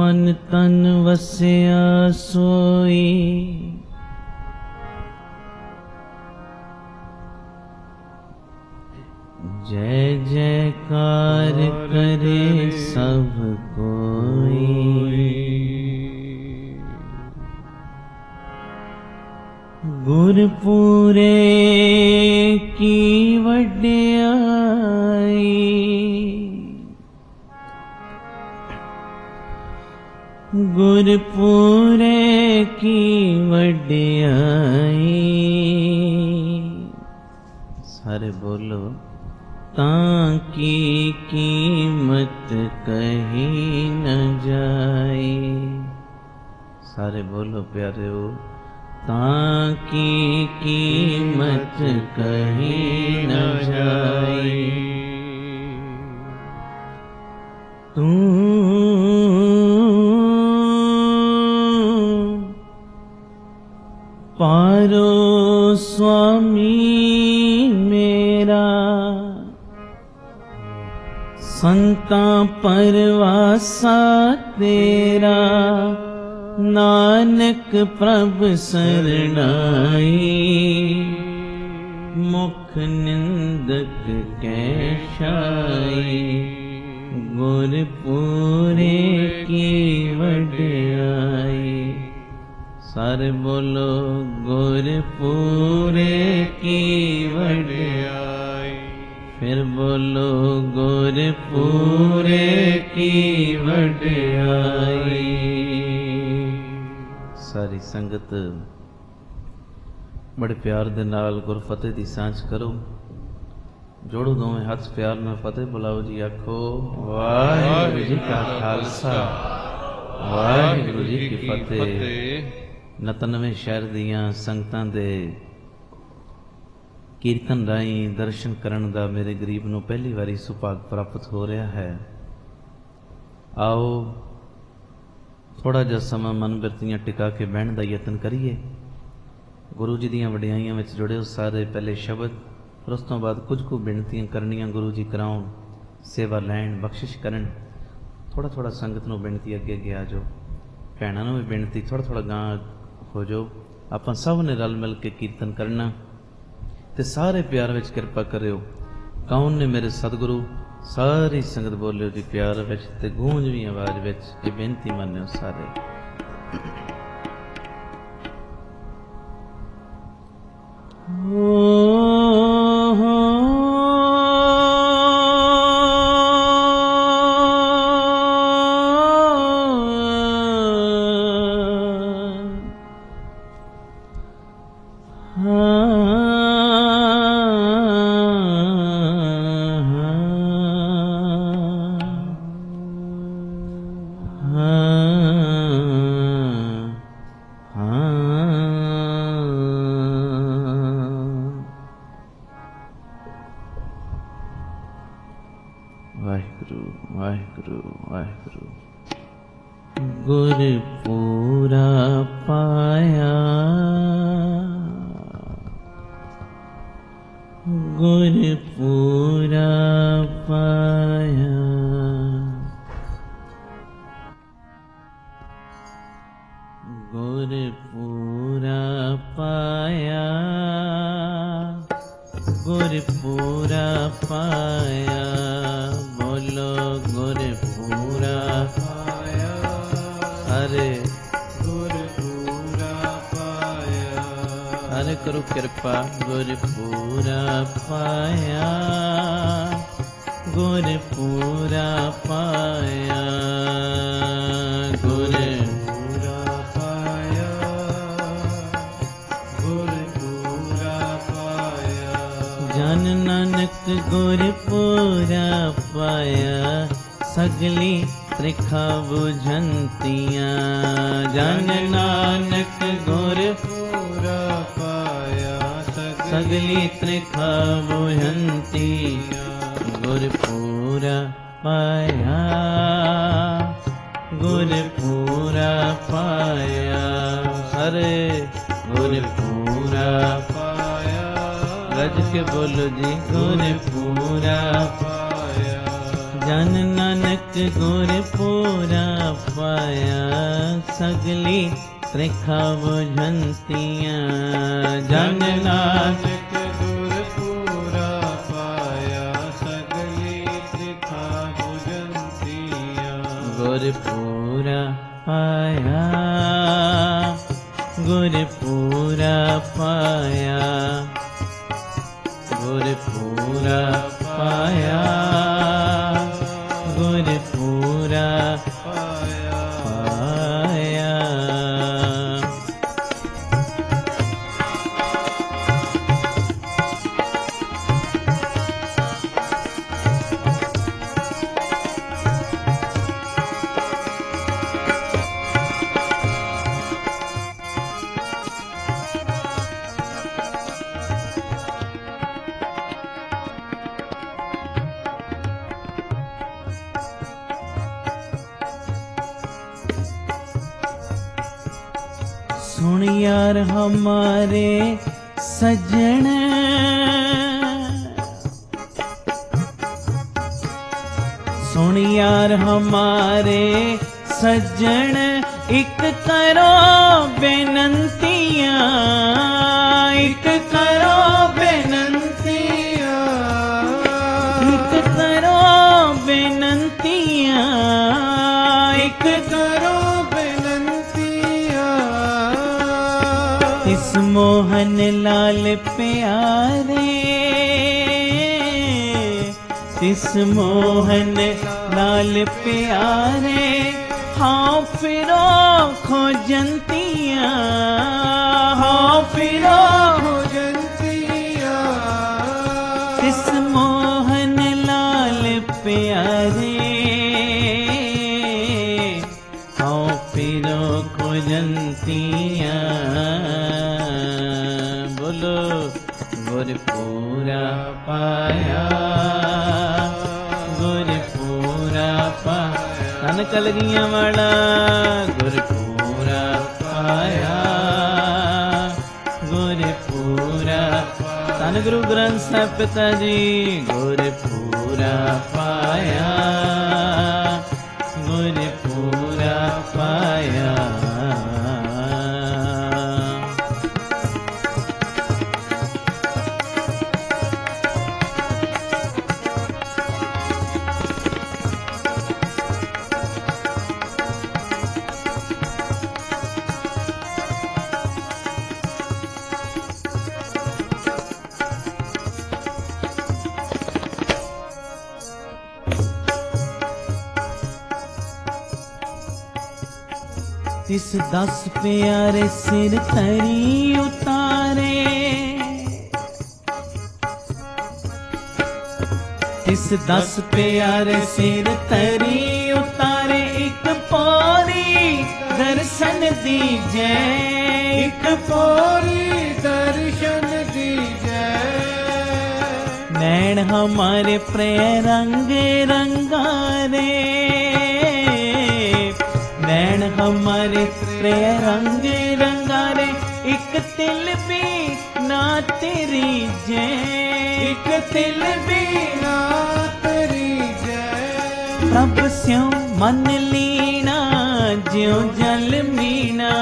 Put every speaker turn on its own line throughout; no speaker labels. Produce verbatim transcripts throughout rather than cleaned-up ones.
मन तन वसिया सोई, जय जयकार करे सब कोई। गुरपुरे की वड्याई, गुरपुरे की वड्याई। सारे बोलो ताकी कीमत कहीं न जाए। सारे बोलो प्यारे, ताकी कीमत कहीं न जाए। तू पारो स्वामी मेरा, संता परवासा तेरा। नानक प्रभ सरनाई, मुख निंदक कैशाई। गुरपुरे की वड्याई। सारे बोलो गुरपुरे की वड्याई। फिर बोलो गुरपुरे की वड्याई। सारी संगत बड़े प्यार दे नाल गुरफतेह दी सांझ करो। जोड़ो दोवें हथ प्यार नाल फतेह बुलाओ जी। आखो वाहिगुरू जी का खालसा, वाहिगुरू जी की फतेह। नतनवें शहर दियां संगतां दे कीर्तन राही दर्शन करन दा मेरे गरीब नूं पहली वारी सुभाग प्राप्त हो रहा है। आओ थोड़ा जिहा समा मन बिरतियां टिका के बहन का यतन करिए। गुरु जी दियां वडियाइयां विच जुड़े सारे पहले शब्द, फिर उस तो बाद कुछ कुछ बिनतियां करनियां गुरु जी कराउण, सेवा लैण, बख्शिश करन। थोड़ा थोड़ा संगत नूं बिनती अगे अगे आ जाओ। भैणां नूं भी बिनती थोड़ा थोड़ा गां हो जाओ। आपां सब ने रल मिल के कीर्तन करना ते सारे प्यार विच किरपा करियो। कौन ने मेरे सतगुरु? सारी संगत बोलियो जी प्यार विच ते गूंज भी आवाज विच ये बेनती मानियो सारे। वाहिगुरु वाहिगुरु वाहिगुरु। गुर पूरा पाया, गुर पूरा पाया। गुर पूरा पाया, गुर पूरा पाया। बोलो गुर पूरा पाया। अरे गुर पूरा पाया। अरे करो कृपा। गुर पूरा पाया, गुर पूरा पाया। गुर पूरा पाया, गुर पूरा पाया। जन नानक गुर पूरा पाया, सगली त्रिखा बुझंतियाँ। जन नानक गुर पूरा पाया, सगली त्रिखा बुझंतियाँ। गुर पूरा पाया, गुर पूरा पाया। अरे गुर पूरा पाया। गज के बोलो जी गुर पूरा पाया। जन नानक गुर पूरा पाया सगली त्रिखा बुझंतियाँ जन नानक
गुर पूरा पाया सगली त्रिखा बुझंतियाँ
गुर पूरा पाया गुर पूरा पाया गुर पूरा पाया गुर पूरा
पाया
पाया सुन यार हमारे सजन सुन यार हमारे सजन एक करो बेनंतियाँ एक करो बेनंतियाँ एक करो बेनंतियाँ एक
करो बेनंतियाँ
इस मोहन लाल प्यारे इस मोहन लाल प्यारे हाँ फिरो खोजंतियाँ हाँ फिरो
खोजंतियाँ
इस मोहन लाल प्यारे हाँ फिरो खोजंतियाँ बोलो गुर पूरा पाया गुर पूरा पाया नानक लगियां वाला गुर पूरा पाया गुर पूरा धन गुरु ग्रंथ साहिब पिता जी गुर पूरा पाया गुर पूरा पाया तिस दस प्यारे सिर तरी उतारे तिस दस प्यारे सिर तरी उतारे एक पौरी दर्शन दीजे
एक पौरी दर्शन दीजे
नैन हमारे प्रेम रंग रंगारे नैन हमारे प्रेम रंग रंगारे एक तिल भी ना तेरी जय
एक तिल भी ना तेरी जय
प्रभ स्यों मन लीना ज्यों जल मीना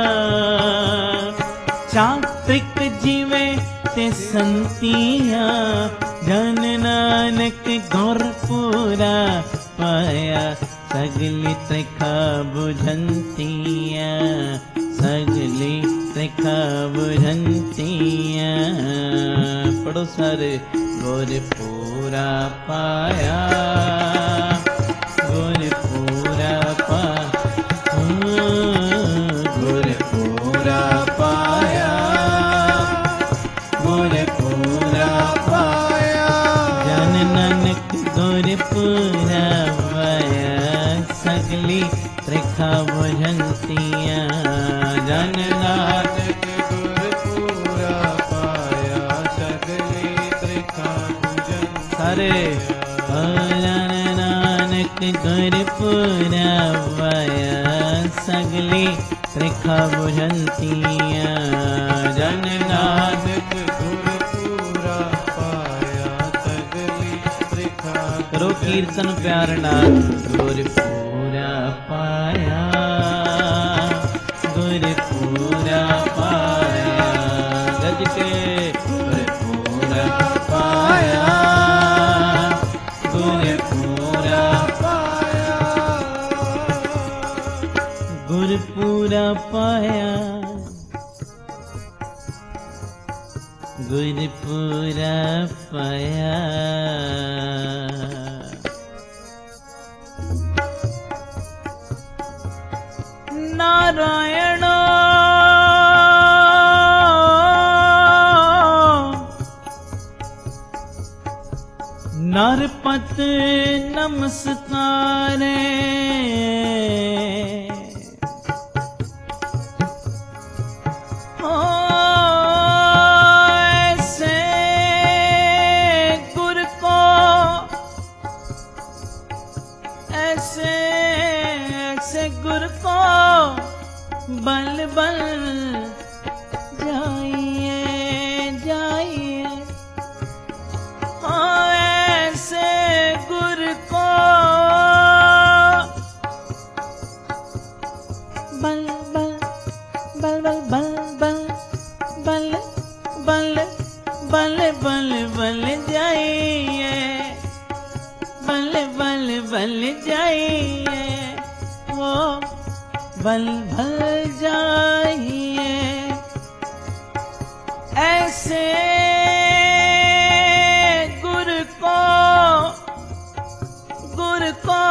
चात्रिक जीवे ते संतियाँ जन नानक गुर पूरा पाया सगली त्रिखा बुझंतियाँ सगली त्रिखा बुझंतियाँ पढ़ो सारे गुर पूरा पाया गुर पूरा पा गुर पूरा पाया गुर पूरा पाया जन नानक गुर पूरा पाया सगली त्रिखा बुझंतियाँ जन नानक
गुर पूरा पाया सगली त्रिखा बुझंतियाँ
सारे जन नानक गुर पूरा पाया सगली त्रिखा बुझंतियाँ जन नानक
गुर पूरा पाया सगली त्रिखा
करो कीर्तन प्यार नाल। गुरपुरा पाया गुरपुरा पाया गज के गुरपुरा पाया गुरपुरा पाया गुरपुरा पाया गुरपुरा पाया। नारायण नरपत नमस्कारे बल बल जाइए जाइए हाँ ऐसे गुर को बल बल बल बल बल बल बल बल बल बल बल जाइए बल बल बल जाइए ओ बल भल जाइए ऐसे गुर को गुर को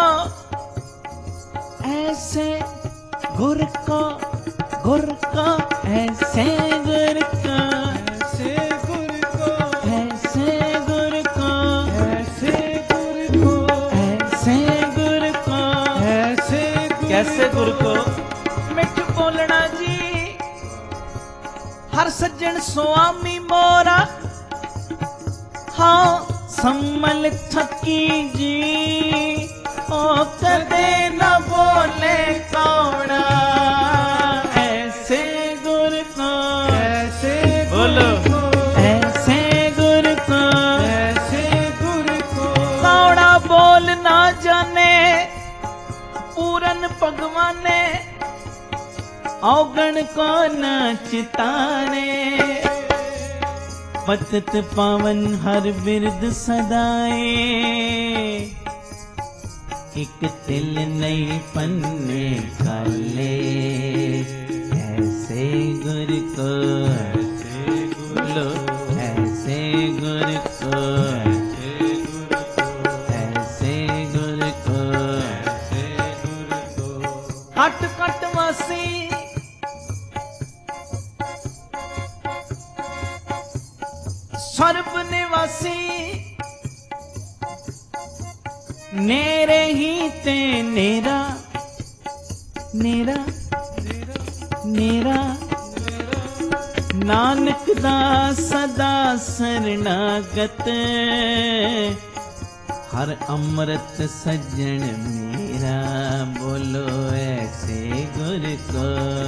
ऐसे गुर को गुर को ऐसे गुर को ऐसे गुर को ऐसे गुर को ऐसे गुर को ऐसे गुर को ऐसे कैसे गुर को बोलना जी हर सज्जन स्वामी मोरा हाँ सम्मल थकी जी ओ कदे न बोले कौड़ा ऐसे गुर को ऐसे बोलो ऐसे गुर को ऐसे गुर को कौड़ा बोल ना जाने पूरन भगवाने औगण को नाचताने पतत पावन हर बिरद सदाए एक तिल नहीं पन्ने काले ऐसे गुर को ऐसे बोलो ऐसे गुर को ऐसे गुर को कट कट वासी सर्व निवासी नेरे ही ते नेरा नेरा नेरा नानक दा सदा शरणागत हर अमृत सज्जन मेरा बोलो ऐसे गुर को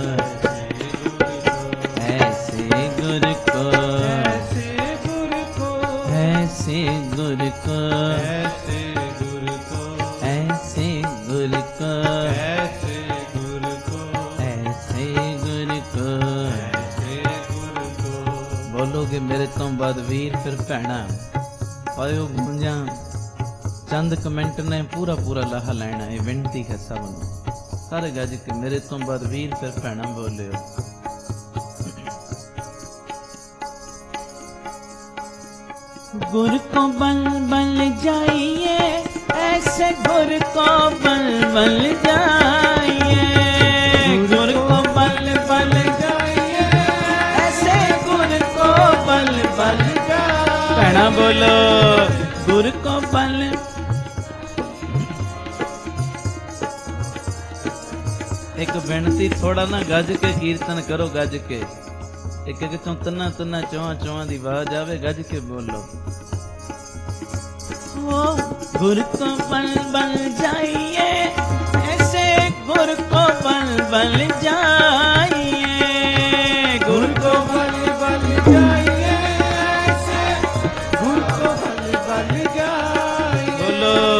ऐसे गुर को ऐसे गुर को ऐसे गुर को ऐसे गुर को ऐसे गुर को ऐसे गुर को ऐसे गुर को ऐसे गुर को बोलोगे मेरे तो बाद वीर फिर भैणा पायो गुंजा चंद कमेंट ने पूरा पूरा लाहा लेना है विनती है सब सारे गज के मेरे तो बाद वीर फिर भैणा बोलियो गुर को बल बल जाइए ऐसे गुर को बल बल जाइए गुर को बल बल जाइए ऐसे गुर को बल बल जाइए भैणा बोलो गुर को बल एक बेनती थोड़ा ना गज के कीर्तन करो गज के एक एक चो तना तना चौहा चौहा दी आवाज आवे गज के बोलो ओ गुर को बल बल जाइए ऐसे गुर को बल बल जाइए गुर को बल बल जाइए ऐसे गुर को बल बल जाइए बोलो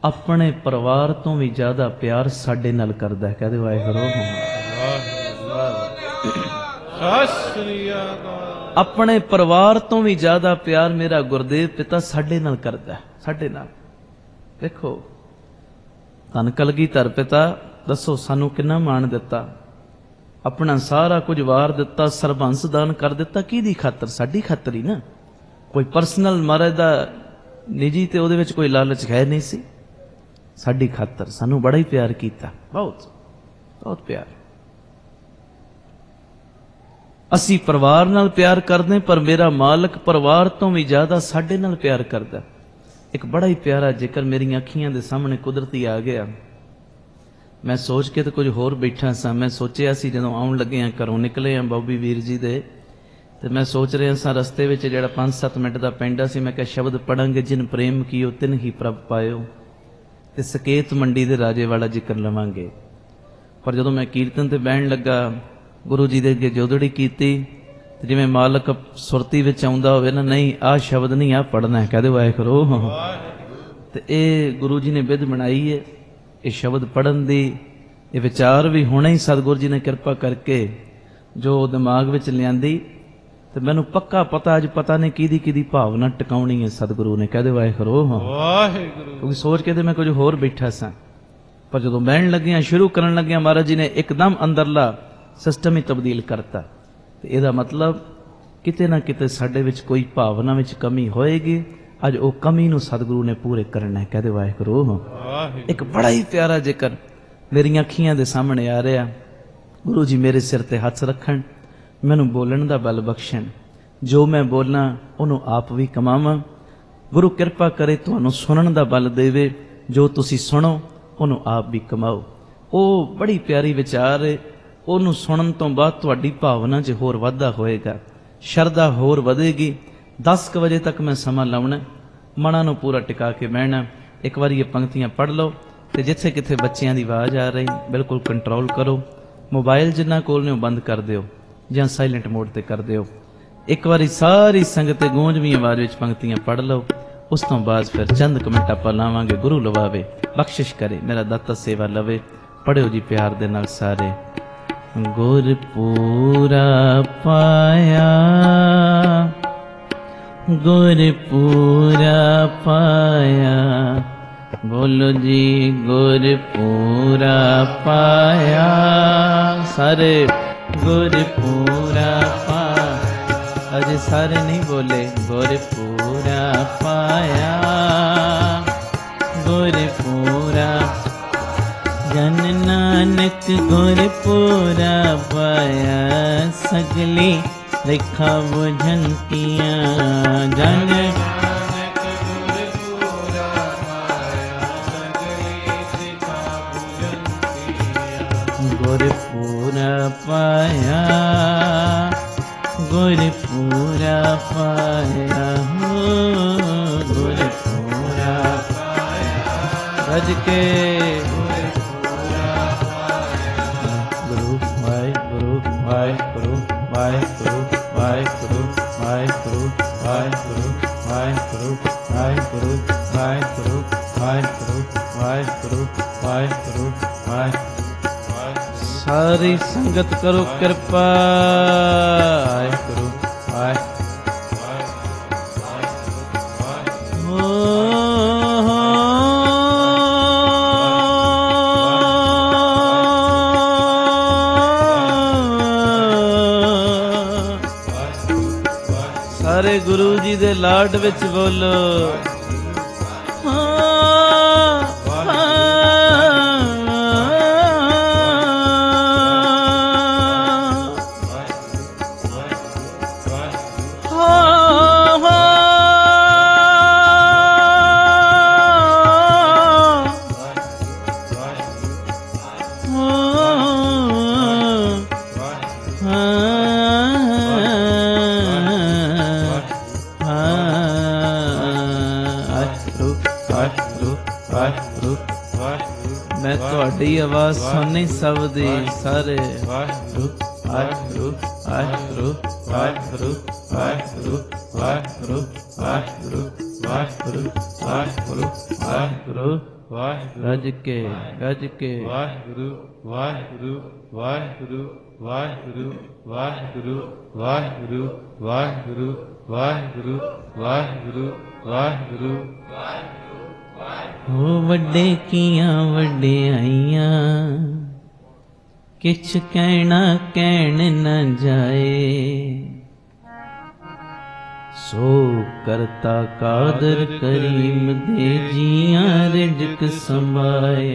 ਆਪਣੇ ਪਰਿਵਾਰ ਤੋਂ ਵੀ ਜ਼ਿਆਦਾ ਪਿਆਰ ਸਾਡੇ ਨਾਲ ਕਰਦਾ ਹੈ। ਕਹਦੇ ਵਾਹਿਗੁਰੂ।
ਸਤਿ ਸ੍ਰੀ ਅਕਾਲ।
ਆਪਣੇ ਪਰਿਵਾਰ ਤੋਂ ਵੀ ਜ਼ਿਆਦਾ ਪਿਆਰ ਮੇਰਾ ਗੁਰਦੇਵ ਪਿਤਾ ਸਾਡੇ ਨਾਲ ਕਰਦਾ ਹੈ, ਸਾਡੇ ਨਾਲ। ਦੇਖੋ ਧੰਨ ਕਲਗੀਧਰ ਪਿਤਾ ਦੱਸੋ ਸਾਨੂੰ ਕਿੰਨਾ ਮਾਣ ਦਿੱਤਾ, ਆਪਣਾ ਸਾਰਾ ਕੁਝ ਵਾਰ ਦਿੱਤਾ, ਸਰਬੰਸ ਦਾਨ ਕਰ ਦਿੱਤਾ। ਕਿਹਦੀ ਖਾਤਰ? ਸਾਡੀ ਖਾਤਰ ਹੀ ਨਾ। ਕੋਈ ਪਰਸਨਲ ਮਹਾਰਾਜ ਦਾ ਨਿੱਜੀ ਤੇ ਉਹਦੇ ਵਿੱਚ ਕੋਈ ਲਾਲਚ ਹੈ ਨਹੀਂ ਸੀ, ਸਾਡੀ ਖਾਤਰ ਸਾਨੂੰ ਬੜਾ ਹੀ ਪਿਆਰ ਕੀਤਾ, ਬਹੁਤ ਬਹੁਤ ਪਿਆਰ। ਅਸੀਂ ਪਰਿਵਾਰ ਨਾਲ ਪਿਆਰ ਕਰਦੇ, ਪਰ ਮੇਰਾ ਮਾਲਕ ਪਰਿਵਾਰ ਤੋਂ ਵੀ ਜ਼ਿਆਦਾ ਸਾਡੇ ਨਾਲ ਪਿਆਰ ਕਰਦਾ। ਇੱਕ ਬੜਾ ਹੀ ਪਿਆਰਾ ਜ਼ਿਕਰ ਮੇਰੀਆਂ ਅੱਖੀਆਂ ਦੇ ਸਾਹਮਣੇ ਕੁਦਰਤੀ ਆ ਗਿਆ। ਮੈਂ ਸੋਚ ਕੇ ਤਾਂ ਕੁਝ ਹੋਰ ਬੈਠਾ ਸਾਂ। ਮੈਂ ਸੋਚਿਆ ਸੀ ਜਦੋਂ ਆਉਣ ਲੱਗੇ ਹਾਂ, ਘਰੋਂ ਨਿਕਲੇ ਹਾਂ ਬੋਬੀ ਵੀਰ ਜੀ ਦੇ, ਤੇ ਮੈਂ ਸੋਚ ਰਿਹਾ ਸਾਂ ਰਸਤੇ ਵਿੱਚ ਜਿਹੜਾ ਪੰਜ ਸੱਤ ਮਿੰਟ ਦਾ ਪੈਂਡਾ ਸੀ, ਮੈਂ ਕਿਹਾ ਸ਼ਬਦ ਪੜਾਂਗੇ, ਜਿਨ ਪ੍ਰੇਮ ਕੀਓ ਤਿਨ ਹੀ ਪ੍ਰਭ ਪਾਇਓ, ਤੇ ਸਕੇਤ ਮੰਡੀ ਦੇ ਰਾਜੇ ਵਾਲਾ ਜ਼ਿਕਰ ਲਵਾਂਗੇ। ਪਰ ਜਦੋਂ ਮੈਂ ਕੀਰਤਨ ਤੇ ਬਹਿਣ ਲੱਗਾ, ਗੁਰੂ ਜੀ ਦੇ ਅੱਗੇ ਜੋਦੜੀ ਕੀਤੀ, ਤੇ ਜਿਵੇਂ ਮਾਲਕ ਸੁਰਤੀ ਵਿੱਚ ਆਉਂਦਾ ਹੋਵੇ ਨਾ, ਨਹੀਂ ਆਹ ਸ਼ਬਦ ਨਹੀਂ, ਆਹ ਪੜਨਾ ਹੈ। ਕਹਦੇ ਵਾਹਿਗੁਰੂ। ਤੇ ਇਹ ਗੁਰੂ ਜੀ ਨੇ ਵਿਧ ਬਣਾਈ ਹੈ, ਇਹ ਸ਼ਬਦ ਪੜਨ ਦੀ, ਇਹ ਵਿਚਾਰ ਵੀ ਹੁਣੇ ਹੀ ਸਤਿਗੁਰੂ ਜੀ ਨੇ ਕਿਰਪਾ ਕਰਕੇ ਜੋ ਦਿਮਾਗ ਵਿੱਚ ਲਿਆਂਦੀ, ਤੇ ਮੈਨੂੰ ਪੱਕਾ ਪਤਾ ਅੱਜ ਪਤਾ ਨਹੀਂ ਕਿਹਦੀ ਕਿਹਦੀ ਭਾਵਨਾ ਟਿਕਾਉਣੀ ਹੈ ਸਤਿਗੁਰੂ ਨੇ। ਕਹਦੇ ਵਾਹਿਗੁਰੂ।
ਵਾਹਿਗੁਰੂ।
ਕਿਉਂਕਿ ਸੋਚ ਕੇ ਤੇ ਮੈਂ ਕੁਝ ਹੋਰ ਬੈਠਾ ਸਾਂ, ਪਰ ਜਦੋਂ ਬਹਿਣ ਲੱਗਿਆ, ਸ਼ੁਰੂ ਕਰਨ ਲੱਗਿਆ, ਮਹਾਰਾਜ ਜੀ ਨੇ ਇੱਕਦਮ ਅੰਦਰਲਾ ਸਿਸਟਮ ਹੀ ਤਬਦੀਲ ਕਰਤਾ। ਤੇ ਇਹਦਾ ਮਤਲਬ ਕਿਤੇ ਨਾ ਕਿਤੇ ਸਾਡੇ ਵਿੱਚ ਕੋਈ ਭਾਵਨਾ ਵਿੱਚ ਕਮੀ ਹੋਏਗੀ, ਅੱਜ ਉਹ ਕਮੀ ਨੂੰ ਸਤਿਗੁਰੂ ਨੇ ਪੂਰੇ ਕਰਨਾ ਹੈ। ਕਹਦੇ ਵਾਹਿਗੁਰੂ। ਇੱਕ ਬੜਾ ਹੀ ਪਿਆਰਾ ਜ਼ਿਕਰ ਮੇਰੀਆਂ ਅੱਖੀਆਂ ਦੇ ਸਾਹਮਣੇ ਆ ਰਿਹਾ। ਗੁਰੂ ਜੀ ਮੇਰੇ ਸਿਰ ਤੇ ਹੱਥ ਰੱਖਣ, ਮੈਨੂੰ ਬੋਲਣ ਦਾ ਬਲ ਬਖਸ਼ਣ, ਜੋ ਮੈਂ ਬੋਲਾਂ ਉਹਨੂੰ ਆਪ ਵੀ ਕਮਾਵਾਂ। ਗੁਰੂ ਕਿਰਪਾ ਕਰੇ ਤੁਹਾਨੂੰ ਸੁਣਨ ਦਾ ਬਲ ਦੇਵੇ, ਜੋ ਤੁਸੀਂ ਸੁਣੋ ਉਹਨੂੰ ਆਪ ਵੀ ਕਮਾਓ। ਉਹ ਬੜੀ ਪਿਆਰੀ ਵਿਚਾਰ ਹੈ। ਉਹਨੂੰ ਸੁਣਨ ਤੋਂ ਬਾਅਦ ਤੁਹਾਡੀ ਭਾਵਨਾ 'ਚ ਹੋਰ ਵਾਧਾ ਹੋਏਗਾ, ਸ਼ਰਧਾ ਹੋਰ ਵਧੇਗੀ। ਦਸ ਕੁ ਵਜੇ ਤੱਕ ਮੈਂ ਸਮਾਂ ਲਾਉਣਾ, ਮਨਾਂ ਨੂੰ ਪੂਰਾ ਟਿਕਾ ਕੇ ਬਹਿਣਾ। ਇੱਕ ਵਾਰੀ ਇਹ ਪੰਕਤੀਆਂ ਪੜ੍ਹ ਲਓ, ਤੇ ਜਿੱਥੇ ਕਿੱਥੇ ਬੱਚਿਆਂ ਦੀ ਆਵਾਜ਼ ਆ ਰਹੀ ਬਿਲਕੁਲ ਕੰਟਰੋਲ ਕਰੋ। ਮੋਬਾਈਲ ਜਿੰਨਾ ਕੋਲ ਨੇ ਉਹ ਬੰਦ ਕਰ ਦਿਓ ਜਾਂ ਸਾਇਲੈਂਟ ਮੋਡ ਤੇ ਕਰ ਦਿਓ। ਇੱਕ ਵਾਰੀ ਸਾਰੀ ਸੰਗਤ ਗੂੰਜਵੀਂ ਆਵਾਜ਼ ਵਿੱਚ ਪੰਕਤੀਆਂ ਪੜ੍ਹ ਲਓ, ਉਸ ਤੋਂ ਬਾਅਦ ਫਿਰ ਚੰਦ ਕੁ ਮਿੰਟ ਆਪਾਂ ਲਾਵਾਂਗੇ। ਗੁਰੂ ਲਵਾਵੇ, ਬਖਸ਼ਿਸ਼ ਕਰੇ, ਮੇਰਾ ਦਾਤਾ ਸੇਵਾ ਲਵੇ। ਪੜ੍ਹਿਓ ਜੀ ਪਿਆਰ ਦੇ ਨਾਲ ਸਾਰੇ। ਗੁਰ ਪੂਰਾ ਪਾਇਆ, ਗੁਰ ਪੂਰਾ ਪਾਇਆ, ਬੋਲੋ ਜੀ ਗੁਰ ਪੂਰਾ ਪਾਇਆ। ਸਾਰੇ ਗੁਰ ਪੂਰਾ ਪਾਇਆ, ਅਜੇ ਸਾਰੇ ਨਹੀਂ ਬੋਲੇ। ਗੁਰ ਪੂਰਾ ਪਾਇਆ, ਗੁਰ ਪੂਰਾ, ਜਨ ਨਾਨਕ ਗੁਰ ਪੂਰਾ ਪਾਇਆ, ਸਗਲੀ ਰੇਖਾ ਬੁਝੰਤੀਆਂ। ਜਨ ਨਾਨਕ ਗੁਰ ਪੂਰਾ ਪਾਇਆ, ਸਗਲੀ ਰੇਖਾ ਬੁਝੰਤੀਆਂ। ਗੁਰ ਪੂਰਾ ਪਾਇਆ, ਗੁਰ ਪੂਰਾ ਪਾਇਆ, ਗੁਰ ਪੂਰਾ ਪਾਇਆ, ਰਜ ਕੇ ਵਾਹਿਗੁਰੂ ਵਾਹਿਗੁਰੂ ਵਾਹਿਗੁਰੂ ਵਾਹਿਗੁਰੂ ਵਾਹਿਗੁਰੂ ਵਾਹਿਗੁਰੂ ਵਾਹਿਗੁਰੂ ਵਾਹਿਗੁਰੂ ਵਾਹਿਗੁਰੂ ਵਾਹਿਗੁਰੂ ਵਾਹਿਗੁਰੂ ਵਾਹਿਗੁਰੂ ਵਾਹਿਗੁਰੂ। ਸਾਰੀ ਸੰਗਤ ਕਰੋ ਕਿਰਪਾ। ਵਾਹਿਗੁਰੂ ਵਾਹਿਗੁਰੂ। ਸਾਰੇ ਗੁਰੂ ਜੀ ਦੇ ਲਾਡ ਵਿੱਚ ਬੋਲੋ। मैं ਤੁਹਾਡੀ आवाज सुन नहीं सकती। सारे वाहिगुरु वाहिगुरु वाहिगुरु वाहिगुरु वाहिगुरु वाहिगुरु वाहिगुरु वाहिगुरु वाहिगुरु वाहिगुरु
ਵਾਹਿਗੁਰੂ
ਗੱਜ ਕੇ ਗੱਜ ਕੇ
ਵਾਹਿਗੁਰੂ ਵਾਹਿਗੁਰੂ ਵਾਹਿਗੁਰੂ ਵਾਹਿਗੁਰੂ ਵਾਹਿਗੁਰੂ ਵਾਹਿਗੁਰੂ ਵਾਹਿਗੁਰੂ ਵਾਹਿਗੁਰੂ ਵਾਹਿਗੁਰੂ ਵਾਹਿਗੁਰੂ
ਹੋ ਵੱਡੇ ਕੀਆਂ ਵਡਿਆਈਆਂ ਕਿਛ ਕਹਿਣਾ ਕਹਿਣ ਨਾ ਜਾਏ ਸੋ ਕਰਤਾ ਕਾਦਰ ਕਰੀਮ ਦੇ ਜੀਆਂ ਰਿਜਕ ਸੰਭਾਏ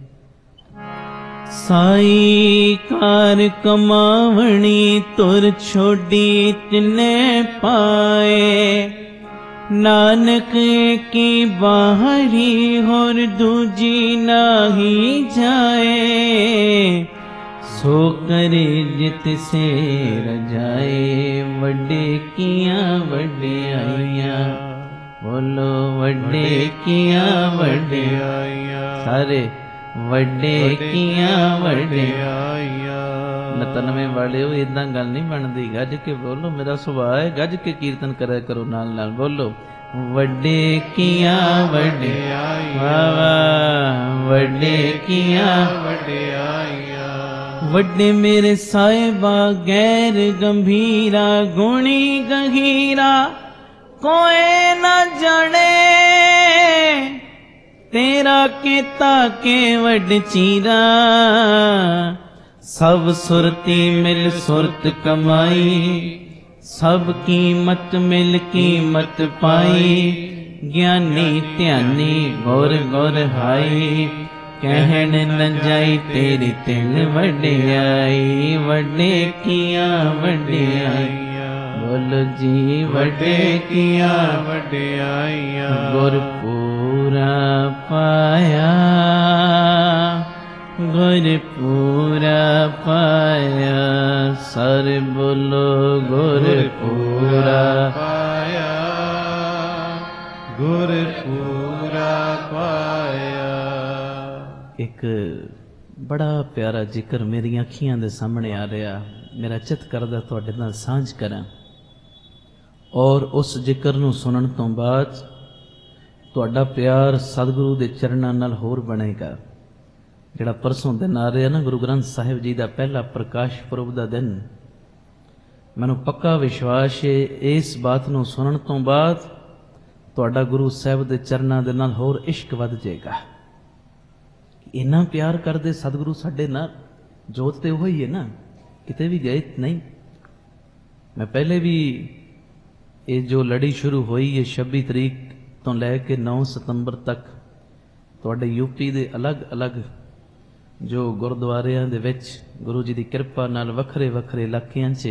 ਸਾਈ ਕਾਰ ਕਮਾਵਣੀ ਤੁਰ ਛੋਡੀ ਤਿਨੇ ਪਾਏ ਨਾਨਕ ਕੀ ਬਾਹਰੀ ਹੋਰ ਦੂਜੀ ਨਾਹੀ ਜਾਏ ਸੋ ਕਰੇ ਜਿਤ ਸੇ ਰਜਾਏ ਵੱਡੇ ਕੀਆਂ ਵਡਿਆਈਆਂ ਬੋਲੋ ਵੱਡੇ ਕੀਆਂ ਵਡਿਆਈਆਂ ਸਾਰੇ ਵੱਡੇ ਕੀਆਂ ਵਡਿਆਈਆਂ ਨਤਨਵੇਂ ਵਾਲਿਓ ਇਦਾਂ ਗੱਲ ਨਹੀਂ ਬਣਦੀ ਗੱਜ ਕੇ ਬੋਲੋ ਮੇਰਾ ਸੁਭਾਅ ਹੈ ਗੱਜ ਕੇ ਕੀਰਤਨ ਕਰਿਆ ਕਰੋ ਨਾਲ ਨਾਲ ਬੋਲੋ ਵੱਡੇ ਕੀਆਂ ਵਡਿਆਈਆਂ ਵਾਹ ਵਾਹ ਵੱਡੇ ਕੀਆਂ ਵਡਿਆਈਆਂ ਵੱਡੇ ਮੇਰੇ ਸਾਹਿਬਾ ਗੈਰ ਗੰਭੀਰਾ ਗੁਣੀ ਗਹੀਰਾ ਕੋਈ ਨਾ ਜਾਣੇ ਤੇਰਾ ਕੀਤਾ ਕੇ ਵੱਡ ਚੀਰਾ ਸਭ ਸੁਰਤੀ ਮਿਲ ਸੁਰਤ ਕਮਾਈ ਸਭ ਕੀਮਤ ਮਿਲ ਕੀਮਤ ਪਾਈ ਗਿਆਨੀ ਧਿਆਨੀ ਗੁਰ ਗੁਰ ਹਾਈ ਕਹਿਣ ਨ ਜਾਈ ਤੇਰੀ ਤਿਲ ਵਡਿਆਈ ਵੱਡੇ ਕੀਆਂ ਵਡਿਆਈਆਂ ਬੋਲ ਜੀ ਵੱਡੇ ਕੀਆਂ ਵਡਿਆਈਆਂ ਗੁਰ ਪੂਰਾ ਪਾਇਆ ਗੁਰ ਪੂਰਾ ਪਾਇਆ ਸਰ ਬੋਲੋ ਗੁਰ ਪੂਰਾ ਪਾਇਆ ਗੁਰ ਪੂਰਾ ਪਾਇਆ। ਇੱਕ ਬੜਾ ਪਿਆਰਾ ਜ਼ਿਕਰ ਮੇਰੀਆਂ ਅੱਖੀਆਂ ਦੇ ਸਾਹਮਣੇ ਆ ਰਿਹਾ, ਮੇਰਾ ਚਿੱਤ ਕਰਦਾ ਤੁਹਾਡੇ ਨਾਲ ਸਾਂਝ ਕਰਾਂ ਔਰ ਉਸ ਜ਼ਿਕਰ ਨੂੰ ਸੁਣਨ ਤੋਂ ਬਾਅਦ ਤੁਹਾਡਾ ਪਿਆਰ ਸਤਿਗੁਰੂ ਦੇ ਚਰਨਾਂ ਨਾਲ ਹੋਰ ਬਣੇਗਾ। ਜਿਹੜਾ ਪਰਸੋਂ ਦਿਨ ਆ ਰਿਹਾ ਨਾ ਗੁਰੂ ਗ੍ਰੰਥ ਸਾਹਿਬ ਜੀ ਦਾ ਪਹਿਲਾ ਪ੍ਰਕਾਸ਼ ਪੁਰਬ ਦਾ ਦਿਨ, ਮੈਨੂੰ ਪੱਕਾ ਵਿਸ਼ਵਾਸ ਹੈ ਇਸ ਬਾਤ ਨੂੰ ਸੁਣਨ ਤੋਂ ਬਾਅਦ ਤੁਹਾਡਾ ਗੁਰੂ ਸਾਹਿਬ ਦੇ ਚਰਨਾਂ ਦੇ ਨਾਲ ਹੋਰ ਇਸ਼ਕ ਵੱਧ ਜਾਏਗਾ। ਇੰਨਾ ਪਿਆਰ ਕਰਦੇ ਸਤਿਗੁਰੂ ਸਾਡੇ ਨਾਲ, ਜੋਤ ਤੇ ਉਹ ਹੀ ਹੈ ਨਾ, ਕਿਤੇ ਵੀ ਗਏ ਨਹੀਂ। ਮੈਂ ਪਹਿਲੇ ਵੀ ਇਹ ਜੋ ਲੜੀ ਸ਼ੁਰੂ ਹੋਈ ਹੈ ਛੱਬੀ ਤਰੀਕ ਤੋਂ ਲੈ ਕੇ ਨੌ ਸਤੰਬਰ ਤੱਕ ਤੁਹਾਡੇ ਯੂਪੀ ਦੇ ਅਲੱਗ-ਅਲੱਗ ਜੋ ਗੁਰਦੁਆਰਿਆਂ ਦੇ ਵਿੱਚ ਗੁਰੂ ਜੀ ਦੀ ਕਿਰਪਾ ਨਾਲ ਵੱਖਰੇ ਵੱਖਰੇ ਇਲਾਕਿਆਂ 'ਚ,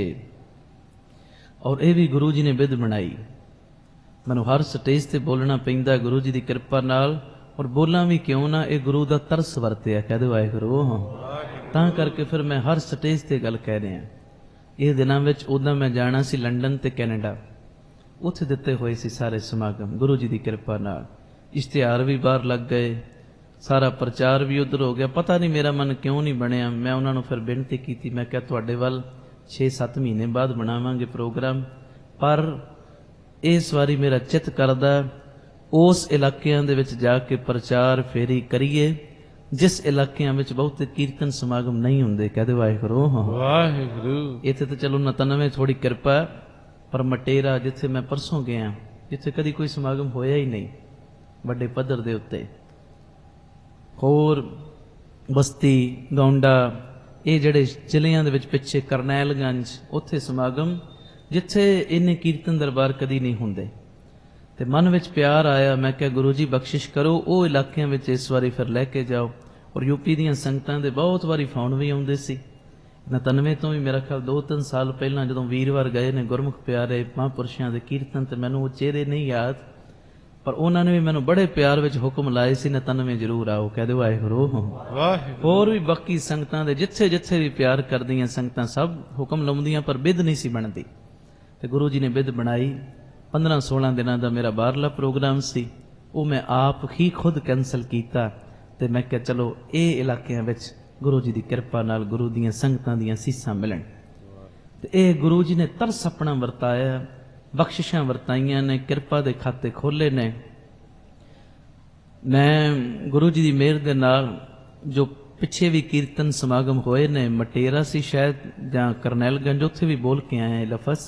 ਔਰ ਇਹ ਵੀ ਗੁਰੂ ਜੀ ਨੇ ਵਿਧ ਬਣਾਈ। ਮੈਨੂੰ ਹਰ ਸਟੇਜ ਤੇ ਬੋਲਣਾ ਪੈਂਦਾ ਗੁਰੂ ਜੀ ਦੀ ਕਿਰਪਾ ਨਾਲ, ਔਰ ਬੋਲਾਂ ਵੀ ਕਿਉਂ ਨਾ, ਇਹ ਗੁਰੂ ਦਾ ਤਰਸ ਵਰਤਿਆ, ਕਹਿ ਦਿਓ ਵਾਹਿਗੁਰੂ। ਤਾਂ ਕਰਕੇ ਫਿਰ ਮੈਂ ਹਰ ਸਟੇਜ ਤੇ ਗੱਲ ਕਹਿ ਰਿਹਾ। ਇਹ ਦਿਨਾਂ ਵਿੱਚ ਉੱਦਾਂ ਮੈਂ ਜਾਣਾ ਸੀ ਲੰਡਨ ਤੇ ਕੈਨੇਡਾ, ਉੱਥੇ ਦਿੱਤੇ ਹੋਏ ਸੀ ਸਾਰੇ ਸਮਾਗਮ ਗੁਰੂ ਜੀ ਦੀ ਕਿਰਪਾ ਨਾਲ। ਇਸ਼ਤਿਹਾਰ ਵੀ ਬਾਹਰ ਲੱਗ ਗਏ, ਸਾਰਾ ਪ੍ਰਚਾਰ ਵੀ ਉੱਧਰ ਹੋ ਗਿਆ। ਪਤਾ ਨਹੀਂ ਮੇਰਾ ਮਨ ਕਿਉਂ ਨਹੀਂ ਬਣਿਆ। ਮੈਂ ਉਹਨਾਂ ਨੂੰ ਫਿਰ ਬੇਨਤੀ ਕੀਤੀ, ਮੈਂ ਕਿਹਾ ਤੁਹਾਡੇ ਵੱਲ ਛੇ ਸੱਤ ਮਹੀਨੇ ਬਾਅਦ ਬਣਾਵਾਂਗੇ ਪ੍ਰੋਗਰਾਮ, ਪਰ ਇਸ ਵਾਰੀ ਮੇਰਾ ਚਿੱਤ ਕਰਦਾ ਉਸ ਇਲਾਕਿਆਂ ਦੇ ਵਿੱਚ ਜਾ ਕੇ ਪ੍ਰਚਾਰ ਫੇਰੀ ਕਰੀਏ ਜਿਸ ਇਲਾਕਿਆਂ ਵਿੱਚ ਬਹੁਤੇ ਕੀਰਤਨ ਸਮਾਗਮ ਨਹੀਂ ਹੁੰਦੇ। ਕਹਿ ਦਿਓ ਵਾਹਿਗੁਰੂ ਵਾਹਿਗੁਰੂ। ਇੱਥੇ ਤਾਂ ਚਲੋ ਨਤਨਵੇਂ ਥੋੜੀ ਕਿਰਪਾ, ਪਰ ਮਟੇਰਾ ਜਿੱਥੇ ਮੈਂ ਪਰਸੋਂ ਗਿਆ, ਜਿੱਥੇ ਕਦੀ ਕੋਈ ਸਮਾਗਮ ਹੋਇਆ ਹੀ ਨਹੀਂ ਵੱਡੇ ਪੱਧਰ ਦੇ ਉੱਤੇ, ਹੋਰ ਬਸਤੀ ਗੌਂਡਾ, ਇਹ ਜਿਹੜੇ ਜ਼ਿਲ੍ਹਿਆਂ ਦੇ ਵਿੱਚ ਪਿੱਛੇ ਕਰਨੈਲਗੰਜ, ਉੱਥੇ ਸਮਾਗਮ ਜਿੱਥੇ ਇੰਨੇ ਕੀਰਤਨ ਦਰਬਾਰ ਕਦੀ ਨਹੀਂ ਹੁੰਦੇ। ਤੇ ਮਨ ਵਿੱਚ ਪਿਆਰ ਆਇਆ, ਮੈਂ ਕਿਹਾ ਗੁਰੂ ਜੀ ਬਖਸ਼ਿਸ਼ ਕਰੋ, ਉਹ ਇਲਾਕਿਆਂ ਵਿੱਚ ਇਸ ਵਾਰੀ ਫਿਰ ਲੈ ਕੇ ਜਾਓ। ਔਰ ਯੂਪੀ ਦੀਆਂ ਸੰਗਤਾਂ ਦੇ ਬਹੁਤ ਵਾਰੀ ਫੋਨ ਵੀ ਆਉਂਦੇ ਸੀ। ਨਤਨਵੇਂ ਤੋਂ ਵੀ ਮੇਰਾ ਖਿਆਲ ਦੋ ਤਿੰਨ ਸਾਲ ਪਹਿਲਾਂ ਜਦੋਂ ਵੀਰਵਾਰ ਗਏ ਨੇ ਗੁਰਮੁਖ ਪਿਆਰੇ ਮਹਾਂਪੁਰਸ਼ਾਂ ਦੇ ਕੀਰਤਨ, ਤੇ ਮੈਨੂੰ ਉਹ ਚਿਹਰੇ ਨਹੀਂ ਯਾਦ, ਪਰ ਉਹਨਾਂ ਨੇ ਵੀ ਮੈਨੂੰ ਬੜੇ ਪਿਆਰ ਵਿੱਚ ਹੁਕਮ ਲਾਏ ਸੀ, ਨਤਨਵੇਂ ਜ਼ਰੂਰ ਆਓ। ਕਹਿ ਦਿਓ ਵਾਹਿਗੁਰੂ ਵਾਹਿਗੁਰੂ। ਹੋਰ ਵੀ ਬਾਕੀ ਸੰਗਤਾਂ ਦੇ ਜਿੱਥੇ ਜਿੱਥੇ ਵੀ ਪਿਆਰ ਕਰਦੀਆਂ ਸੰਗਤਾਂ ਸਭ ਹੁਕਮ ਲਾਉਂਦੀਆਂ, ਪਰ ਬਿਧ ਨਹੀਂ ਸੀ ਬਣਦੀ। ਤੇ ਗੁਰੂ ਜੀ ਨੇ ਬਿਧ ਬਣਾਈ। ਪੰਦਰਾਂ ਸੋਲਾਂ ਦਿਨਾਂ ਦਾ ਮੇਰਾ ਬਾਹਰਲਾ ਪ੍ਰੋਗਰਾਮ ਸੀ, ਉਹ ਮੈਂ ਆਪ ਹੀ ਖੁਦ ਕੈਂਸਲ ਕੀਤਾ। ਤੇ ਮੈਂ ਕਿਹਾ ਚਲੋ ਇਹ ਇਲਾਕਿਆਂ ਵਿੱਚ ਗੁਰੂ ਜੀ ਦੀ ਕਿਰਪਾ ਨਾਲ ਗੁਰੂ ਦੀਆਂ ਸੰਗਤਾਂ ਦੀਆਂ ਸੀਸਾਂ ਮਿਲਣ। ਤੇ ਇਹ ਗੁਰੂ ਜੀ ਨੇ ਤਰਸ ਆਪਣਾ ਵਰਤਾਇਆ, ਬਖਸ਼ਿਸ਼ਾਂ ਵਰਤਾਈਆਂ ਨੇ, ਕਿਰਪਾ ਦੇ ਖਾਤੇ ਖੋਲੇ ਨੇ। मैं गुरु जी की मेहर दे नाल जो पिछे भी कीर्तन समागम होए ने, मटेरा सी शायद जां करनैलगंज, उत्थे भी बोल के आए लफज,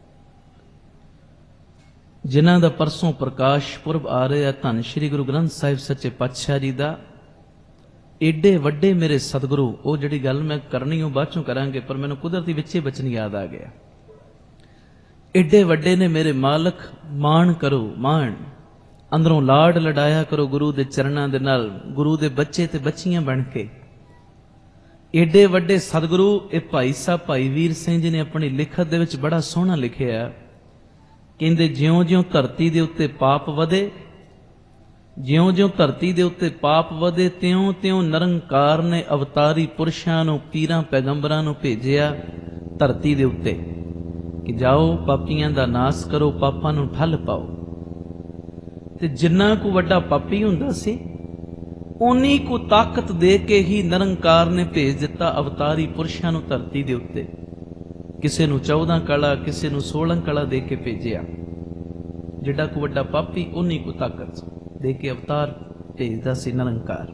जिन्हां दा परसों प्रकाश पुरब आ रहा, धन श्री गुरु ग्रंथ साहिब सच्चे पातशाह जी दा। एडे वड्डे मेरे सतगुरु, वो जिहड़ी गल मैं करनी वो बाद चों करांगे, पर मैनूं कुदरती विचे बचन याद आ गया। एडे वड्डे ने मेरे मालक, मान करो मान, अंदरों लाड लडाया करो गुरु दे चरणां दे नाल, गुरु दे बच्चे ते बच्चियां बन के। एडे वड्डे सतगुरु ए भाई साहब भाई वीर सिंह जी ने अपनी लिखत दे विच बड़ा सोहना लिखिया, कहंदे ज्यों ज्यों धरती दे उत्ते पाप वधे, ज्यों ज्यों धरती दे उत्ते पाप वधे, त्यों त्यों निरंकार ने अवतारी पुरुषां नूं, पीरां पैगंबरां नूं भेजिया धरती दे उत्ते कि जाओ पापियां दा नाश करो, पापां नूं ठल पाओ। ते जिन्ना को वड्डा पापी हुंदा सी, उन्नी को ताकत दे के ही निरंकार ने भेज दिता अवतारी पुरुषां नूं धरती दे उत्ते। किसे नूं चौदह कला, किसे नूं सोलह कला दे के भेजिया। जिड्डा को वड्डा पापी, उन्नी को ताकत दे के अवतार भेजदा सी निरंकार।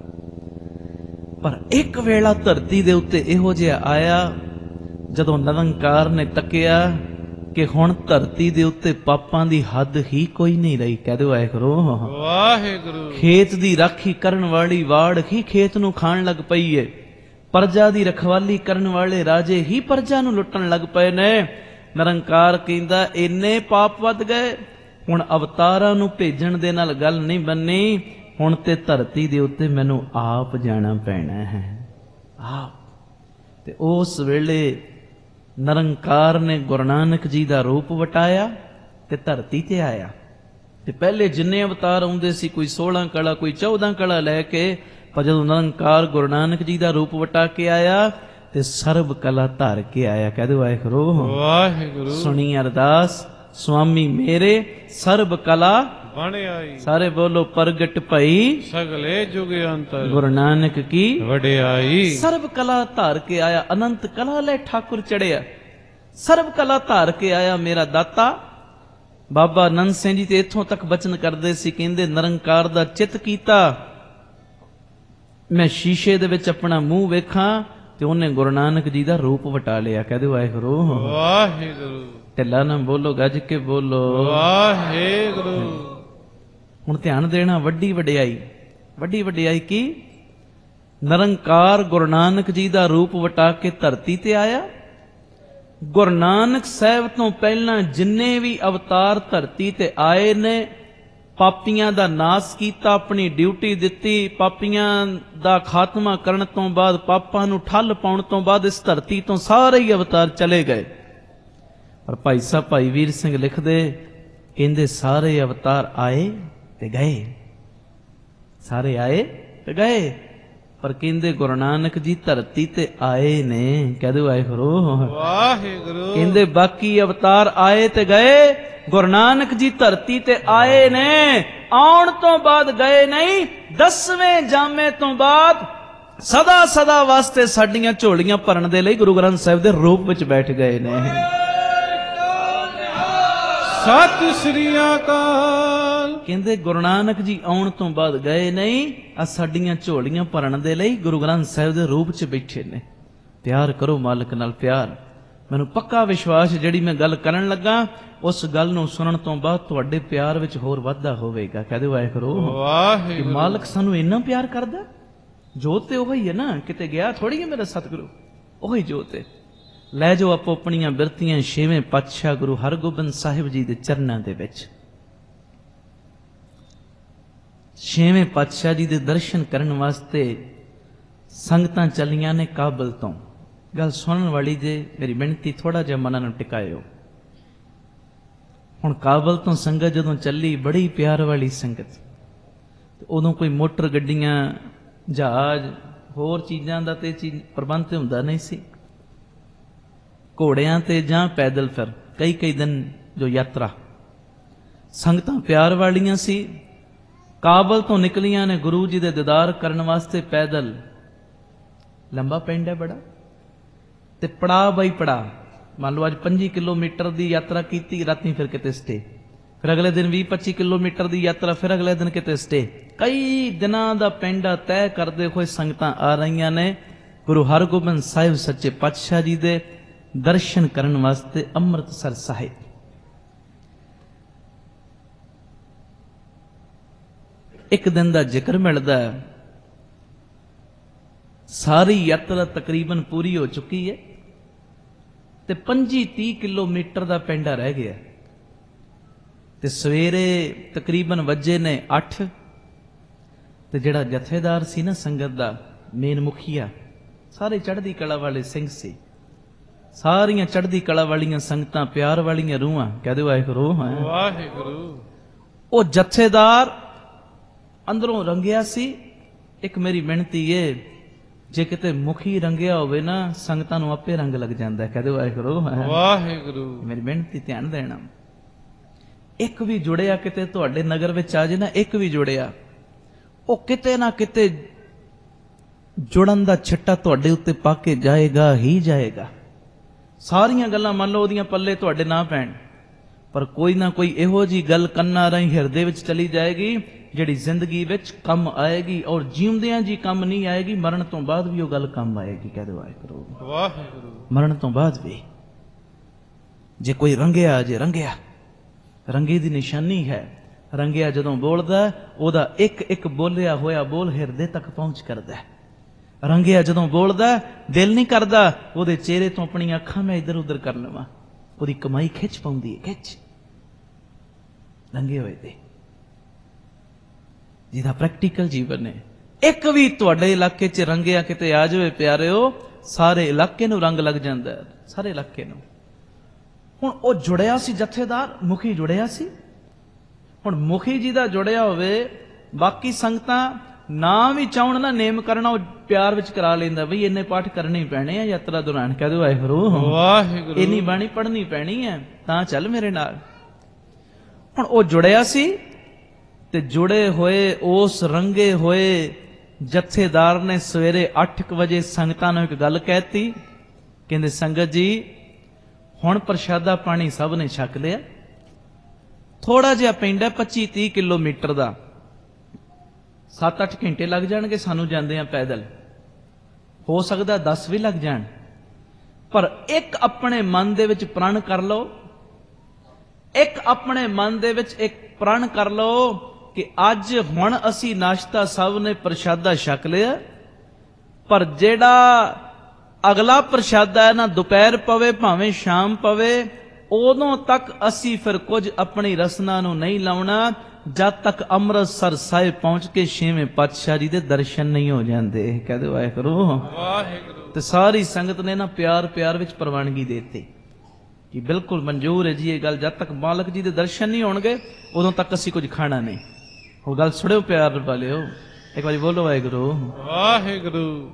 पर एक वेला धरती दे उत्ते इहो जिहा आया, जदों निरंकार ने तकिया कि हुण धरती दे उत्ते पापां दी हद ही कोई नहीं रही। कह दो आए करो
वाहिगुरु। खेत
दी राखी करन वाली वाड़ ही खेत नूं खाण लग पई है, प्रजा दी रखवाली करन वाले राजे ही प्रजा नूं लुटण लग पए ने। निरंकार कहंदा इन्ने पाप वध गए, हुण अवतारां नूं भेजण दे नाल गल नहीं बन्नी, हुण ते धरती दे उत्ते मैनूं आप जाना पैना है। आप ते उस वेले निरंकार ने गुरु नानक जी दा रूप वटाया ते धरती ते आया। ते पहले जिन्ने अवतार आउंदे सी, कोई सोलह कला, कोई चौदह कला लैके, पर जदों निरंकार गुरु नानक जी दा रूप वटा के आया ते सर्ब कला धर के आया। कह दो आए करो
वाहिगुरु।
सुनी अरदास, स्वामी मेरे सर्ब कला
बन आई,
सारे बोलो प्रगट भई
सगले जुग अंतर,
गुरु नानक की
वडियाई।
सर्ब कला धार के आया, अनंत कला ले ठाकुर चढ़िया, सर्ब कला धार के आया मेरा दाता। बाबा नंद सिंह जी ते इथों तक बचन करदे सी, कहंदे निरंकार दा चित कीता, मैं शीशे दे विच अपना मूंह वेखां ते ओने गुरु नानक जी दा रूप वटा लिया। कह दो आए करो
वाहिगुरु।
ढिला ना बोलो, गज के बोलो
वाहिगुरु।
हुण ध्यान देना, वड्डी वडियाई, वड्डी वडियाई की निरंकार गुरु नानक जी दा रूप वटा के धरती ते आया। गुरु नानक साहब तो पहला जिन्ने भी अवतार धरती ते आए ने, पापियां दा नाश कीता, अपनी ड्यूटी दिती, पापियां दा खात्मा करन तो बाद, पापां नूं ठल पाउण तो बाद इस धरती तो सारे ही अवतार चले गए। पर भाई साहब भाई वीर सिंह लिखदे, कहंदे सारे अवतार आए ते गए, सारे आए ते गए, पर कहंदे गुरु नानक जी धरती ते आए ने। कह दो आए करो
वाहिगुरु। कहंदे
बाकी अवतार आए ते गए, गुरु नानक जी धरती ते आए ने, आउण तो बाद गए नहीं। दसवें जामे तो बाद सदा सदा वास्ते साडियां झोलियां भरन दे लई गुरु ग्रंथ साहिब दे रूप विच बैठ गए ने।
सत श्री अकाल।
कहंदे गुरु नानक जी आउण तो बाद गए नहीं, आ साडियां झोलियां भरन दे लई गुरु ग्रंथ साहिब दे रूप च बैठे ने। प्यार करो मालिक नाल प्यार। मैनूं पक्का विश्वास जिहड़ी मैं गल करन लगा, उस गल नूं सुनन तो बाद तुहाडे प्यार विच होर वाधा होवेगा। कह दो आए करो कि मालिक सानूं इन्ना प्यार करदा। जोत ते ओही है ना, किते गया थोड़ी है मेरा सतगुरु, ओही जोत है। लै जाओ आपो अपनियां बिरतियां छेवें पातशाह गुरु हरगोबिंद साहिब जी दे चरनां दे विच। छेवें पातशाह जी दे दर्शन करन वास्ते संगतां चलियां ने काबल तो। गल सुनन वाली जे मेरी बेनती थोड़ा जिहा मनां नूं टिकायो। हुण काबल तो संगत जदों चली, बड़ी प्यार वाली संगत, उदों कोई मोटर गड्डियां जहाज होर चीज़ां दा ते चीज प्रबंध ते हुंदा नहीं सी। घोड़ियां ते जां पैदल फिर कई कई दिन जो यात्रा। संगतां प्यार वालियां सी। काबल तो निकलियां ने गुरु जी दे दीदार करन वास्ते पैदल। लंबा पिंड है बड़ा, ते पड़ा बाई पड़ा। मान लो अज पंजी किलोमीटर की यात्रा की, राती फिर किते स्टे। ਫਿਰ ਅਗਲੇ ਦਿਨ ਵੀਹ ਪੱਚੀ ਕਿਲੋਮੀਟਰ ਦੀ ਯਾਤਰਾ, ਫਿਰ ਅਗਲੇ ਦਿਨ ਕਿਤੇ ਸਟੇ। ਕਈ ਦਿਨਾਂ ਦਾ ਪੈਂਡਾ ਤੈਅ ਕਰਦੇ ਹੋਏ ਸੰਗਤਾਂ ਆ ਰਹੀਆਂ ਨੇ ਗੁਰੂ ਹਰਗੋਬਿੰਦ ਸਾਹਿਬ ਸੱਚੇ ਪਾਤਸ਼ਾਹ ਜੀ ਦੇ ਦਰਸ਼ਨ ਕਰਨ ਵਾਸਤੇ ਅੰਮ੍ਰਿਤਸਰ ਸਾਹਿਬ। ਇੱਕ ਦਿਨ ਦਾ ਜ਼ਿਕਰ ਮਿਲਦਾ, ਸਾਰੀ ਯਾਤਰਾ ਤਕਰੀਬਨ ਪੂਰੀ ਹੋ ਚੁੱਕੀ ਹੈ ਤੇ ਪੰਜੀ ਤੀਹ ਕਿਲੋਮੀਟਰ ਦਾ ਪੈਂਡਾ ਰਹਿ ਗਿਆ ਤੇ ਸਵੇਰੇ ਤਕਰੀਬਨ ਵੱਜੇ ਨੇ ਅੱਠ ਤੇ ਜਿਹੜਾ ਜਥੇਦਾਰ ਸੀ ਨਾ ਸੰਗਤ ਦਾ ਮੇਨ ਮੁਖੀਆ, ਸਾਰੇ ਚੜ੍ਹਦੀ ਕਲਾ ਵਾਲੇ ਸਿੰਘ ਸੀ, ਸਾਰੀਆਂ ਚੜ੍ਹਦੀ ਕਲਾ ਵਾਲੀਆਂ ਸੰਗਤਾਂ, ਪਿਆਰ ਵਾਲੀਆਂ ਰੂਹਾਂ, ਕਹਦੇ ਵਾਹਿਗੁਰੂ
ਵਾਹਿਗੁਰੂ।
ਉਹ ਜਥੇਦਾਰ ਅੰਦਰੋਂ ਰੰਗਿਆ ਸੀ। ਇੱਕ ਮੇਰੀ ਮਿਹਨਤੀ ਏ, ਜੇ ਕਿਤੇ ਮੁਖੀ ਰੰਗਿਆ ਹੋਵੇ ਨਾ ਸੰਗਤਾਂ ਨੂੰ ਆਪੇ ਰੰਗ ਲੱਗ ਜਾਂਦਾ, ਕਹਦੇ ਵਾਹਿਗੁਰੂ
ਵਾਹਿਗੁਰੂ।
ਮੇਰੀ ਮਿਹਨਤੀ ਧਿਆਨ ਦੇਣਾ। ਇੱਕ ਵੀ ਜੁੜਿਆ ਕਿਤੇ ਤੁਹਾਡੇ ਨਗਰ ਵਿੱਚ ਆ ਜੇ ਨਾ, ਇੱਕ ਵੀ ਜੁੜਿਆ, ਉਹ ਕਿਤੇ ਨਾ ਕਿਤੇ ਜੁੜਨ ਦਾ ਛਿੱਟਾ ਤੁਹਾਡੇ ਉੱਤੇ ਪਾ ਕੇ ਜਾਏਗਾ ਹੀ ਜਾਏਗਾ। ਸਾਰੀਆਂ ਗੱਲਾਂ ਮੰਨ ਲਓ ਉਹਦੀਆਂ ਪੱਲੇ ਤੁਹਾਡੇ ਨਾ ਪੈਣ, ਪਰ ਕੋਈ ਨਾ ਕੋਈ ਇਹੋ ਜੀ ਗੱਲ ਕੰਨਾਂ ਰਾਹੀਂ ਹਿਰਦੇ ਵਿੱਚ ਚਲੀ ਜਾਏਗੀ ਜਿਹੜੀ ਜ਼ਿੰਦਗੀ ਵਿੱਚ ਕੰਮ ਆਏਗੀ, ਔਰ ਜਿਉਂਦਿਆਂ ਜੀ ਕੰਮ ਨਹੀਂ ਆਏਗੀ, ਮਰਨ ਤੋਂ ਬਾਅਦ ਵੀ ਉਹ ਗੱਲ ਕੰਮ ਆਏਗੀ। ਕਹਿ ਦਿਓ ਵਾਹਿਗੁਰੂ
ਵਾਹਿਗੁਰੂ।
ਮਰਨ ਤੋਂ ਬਾਅਦ ਵੀ ਜੇ ਕੋਈ ਰੰਗਿਆ, ਜੇ ਰੰਗਿਆ, ਰੰਗੇ ਦੀ ਨਿਸ਼ਾਨੀ ਹੈ। ਰੰਗਿਆ ਜਦੋਂ ਬੋਲਦਾ ਉਹਦਾ ਇੱਕ ਇੱਕ ਬੋਲਿਆ ਹੋਇਆ ਬੋਲ ਹਿਰਦੇ ਤੱਕ ਪਹੁੰਚ ਕਰਦਾ। ਰੰਗਿਆ ਜਦੋਂ ਬੋਲਦਾ ਦਿਲ ਨਹੀਂ ਕਰਦਾ ਉਹਦੇ ਚਿਹਰੇ ਤੋਂ ਆਪਣੀਆਂ ਅੱਖਾਂ ਮੈਂ ਇੱਧਰ ਉੱਧਰ ਕਰ ਲਵਾਂ, ਉਹਦੀ ਕਮਾਈ ਖਿੱਚ ਪਾਉਂਦੀ ਹੈ, ਖਿੱਚ। ਰੰਗੇ ਹੋਏ ਤੇ ਜਿਹਦਾ ਪ੍ਰੈਕਟੀਕਲ ਜੀਵਨ ਹੈ। ਇੱਕ ਵੀ ਤੁਹਾਡੇ ਇਲਾਕੇ 'ਚ ਰੰਗਿਆ ਕਿਤੇ ਆ ਜਾਵੇ ਪਿਆਰਿਓ, ਸਾਰੇ ਇਲਾਕੇ ਨੂੰ ਰੰਗ ਲੱਗ ਜਾਂਦਾ, ਸਾਰੇ ਇਲਾਕੇ ਨੂੰ। ਹੁਣ ਉਹ ਜੁੜਿਆ ਸੀ ਜਥੇਦਾਰ, ਮੁਖੀ ਜੁੜਿਆ ਸੀ। ਹੁਣ ਮੁਖੀ ਜੀ ਦਾ ਜੁੜਿਆ ਹੋਵੇ, ਬਾਕੀ ਸੰਗਤਾਂ ਨਾ ਵੀ ਚਾਹਣ ਨਾ ਨੇਮ ਕਰਨਾ, ਉਹ ਪਿਆਰ ਵਿੱਚ ਕਰਾ ਲੈਂਦਾ, ਬਈ ਇੰਨੇ ਪਾਠ ਕਰਨੇ ਪੈਣੇ ਆ ਯਾਤਰਾ ਦੌਰਾਨ। ਕਹਿ ਦਿਓ ਵਾਹਿਗੁਰੂ ਵਾਹਿਗੁਰੂ। ਇੰਨੀ ਬਾਣੀ ਪੜ੍ਹਨੀ ਪੈਣੀ ਹੈ ਤਾਂ ਚੱਲ ਮੇਰੇ ਨਾਲ। ਹੁਣ ਉਹ ਜੁੜਿਆ ਸੀ ਤੇ ਜੁੜੇ ਹੋਏ ਉਸ ਰੰਗੇ ਹੋਏ ਜਥੇਦਾਰ ਨੇ ਸਵੇਰੇ ਅੱਠ ਕੁ ਵਜੇ ਸੰਗਤਾਂ ਨੂੰ ਇੱਕ ਗੱਲ ਕਹਿਤੀ, ਕਹਿੰਦੇ ਸੰਗਤ ਜੀ ਹੁਣ ਪ੍ਰਸ਼ਾਦਾ ਪਾਣੀ ਸਭ ਨੇ ਛਕ ਲਿਆ, ਥੋੜਾ ਜਿਹਾ ਪਿੰਡ ਹੈ ਪੱਚੀ ਤੀਹ ਕਿਲੋਮੀਟਰ ਦਾ, ਸੱਤ ਅੱਠ ਘੰਟੇ ਲੱਗ ਜਾਣਗੇ ਸਾਨੂੰ ਜਾਂਦੇ ਆ ਪੈਦਲ, ਹੋ ਸਕਦਾ ਦਸ ਵੀ ਲੱਗ ਜਾਣ, ਪਰ ਇੱਕ ਆਪਣੇ ਮਨ ਦੇ ਵਿੱਚ ਪ੍ਰਣ ਕਰ ਲਓ, ਇੱਕ ਆਪਣੇ ਮਨ ਦੇ ਵਿੱਚ ਇੱਕ ਪ੍ਰਣ ਕਰ ਲਓ ਕਿ ਅੱਜ ਹੁਣ ਅਸੀਂ ਨਾਸ਼ਤਾ ਸਭ ਨੇ ਪ੍ਰਸ਼ਾਦਾ ਛਕ ਲਿਆ, ਪਰ ਜਿਹੜਾ ਅਗਲਾ ਪ੍ਰਸ਼ਾਦਾ ਹੈ ਨਾ, ਦੁਪਹਿਰ ਪਵੇ ਭਾਵੇਂ ਸ਼ਾਮ ਪਵੇ, ਉਦੋਂ ਤੱਕ ਅਸੀਂ ਫਿਰ ਕੁਝ ਆਪਣੀ ਰਸਨਾ ਨੂੰ ਨਹੀਂ ਲਾਉਣਾ ਜਦ ਤੱਕ ਅੰਮ੍ਰਿਤਸਰ ਸਾਹਿਬ ਪਹੁੰਚ ਕੇ ਛੇਵੇਂ ਪਾਤਸ਼ਾਹ ਜੀ ਦੇ ਦਰਸ਼ਨ ਨਹੀਂ ਹੋ ਜਾਂਦੇ। ਕਹਿ ਦਿਓ ਵਾਹਿਗੁਰੂ ਵਾਹਿਗੁਰੂ। ਤੇ ਸਾਰੀ ਸੰਗਤ ਨੇ ਨਾ ਪਿਆਰ ਪਿਆਰ ਵਿੱਚ ਪ੍ਰਵਾਨਗੀ ਦੇ ਦਿੱਤੀ ਕਿ ਬਿਲਕੁਲ ਮਨਜ਼ੂਰ ਹੈ ਜੀ ਇਹ ਗੱਲ, ਜਦ ਤੱਕ ਮਾਲਕ ਜੀ ਦੇ ਦਰਸ਼ਨ ਨਹੀਂ ਹੋਣਗੇ ਉਦੋਂ ਤੱਕ ਅਸੀਂ ਕੁਝ ਖਾਣਾ ਨਹੀਂ। ਉਹ ਗੱਲ ਸੁਣਿਓ ਪਿਆਰ ਵਾਲਿਓ, ਇੱਕ ਵਾਰੀ ਬੋਲੋ ਵਾਹਿਗੁਰੂ
ਵਾਹਿਗੁਰੂ।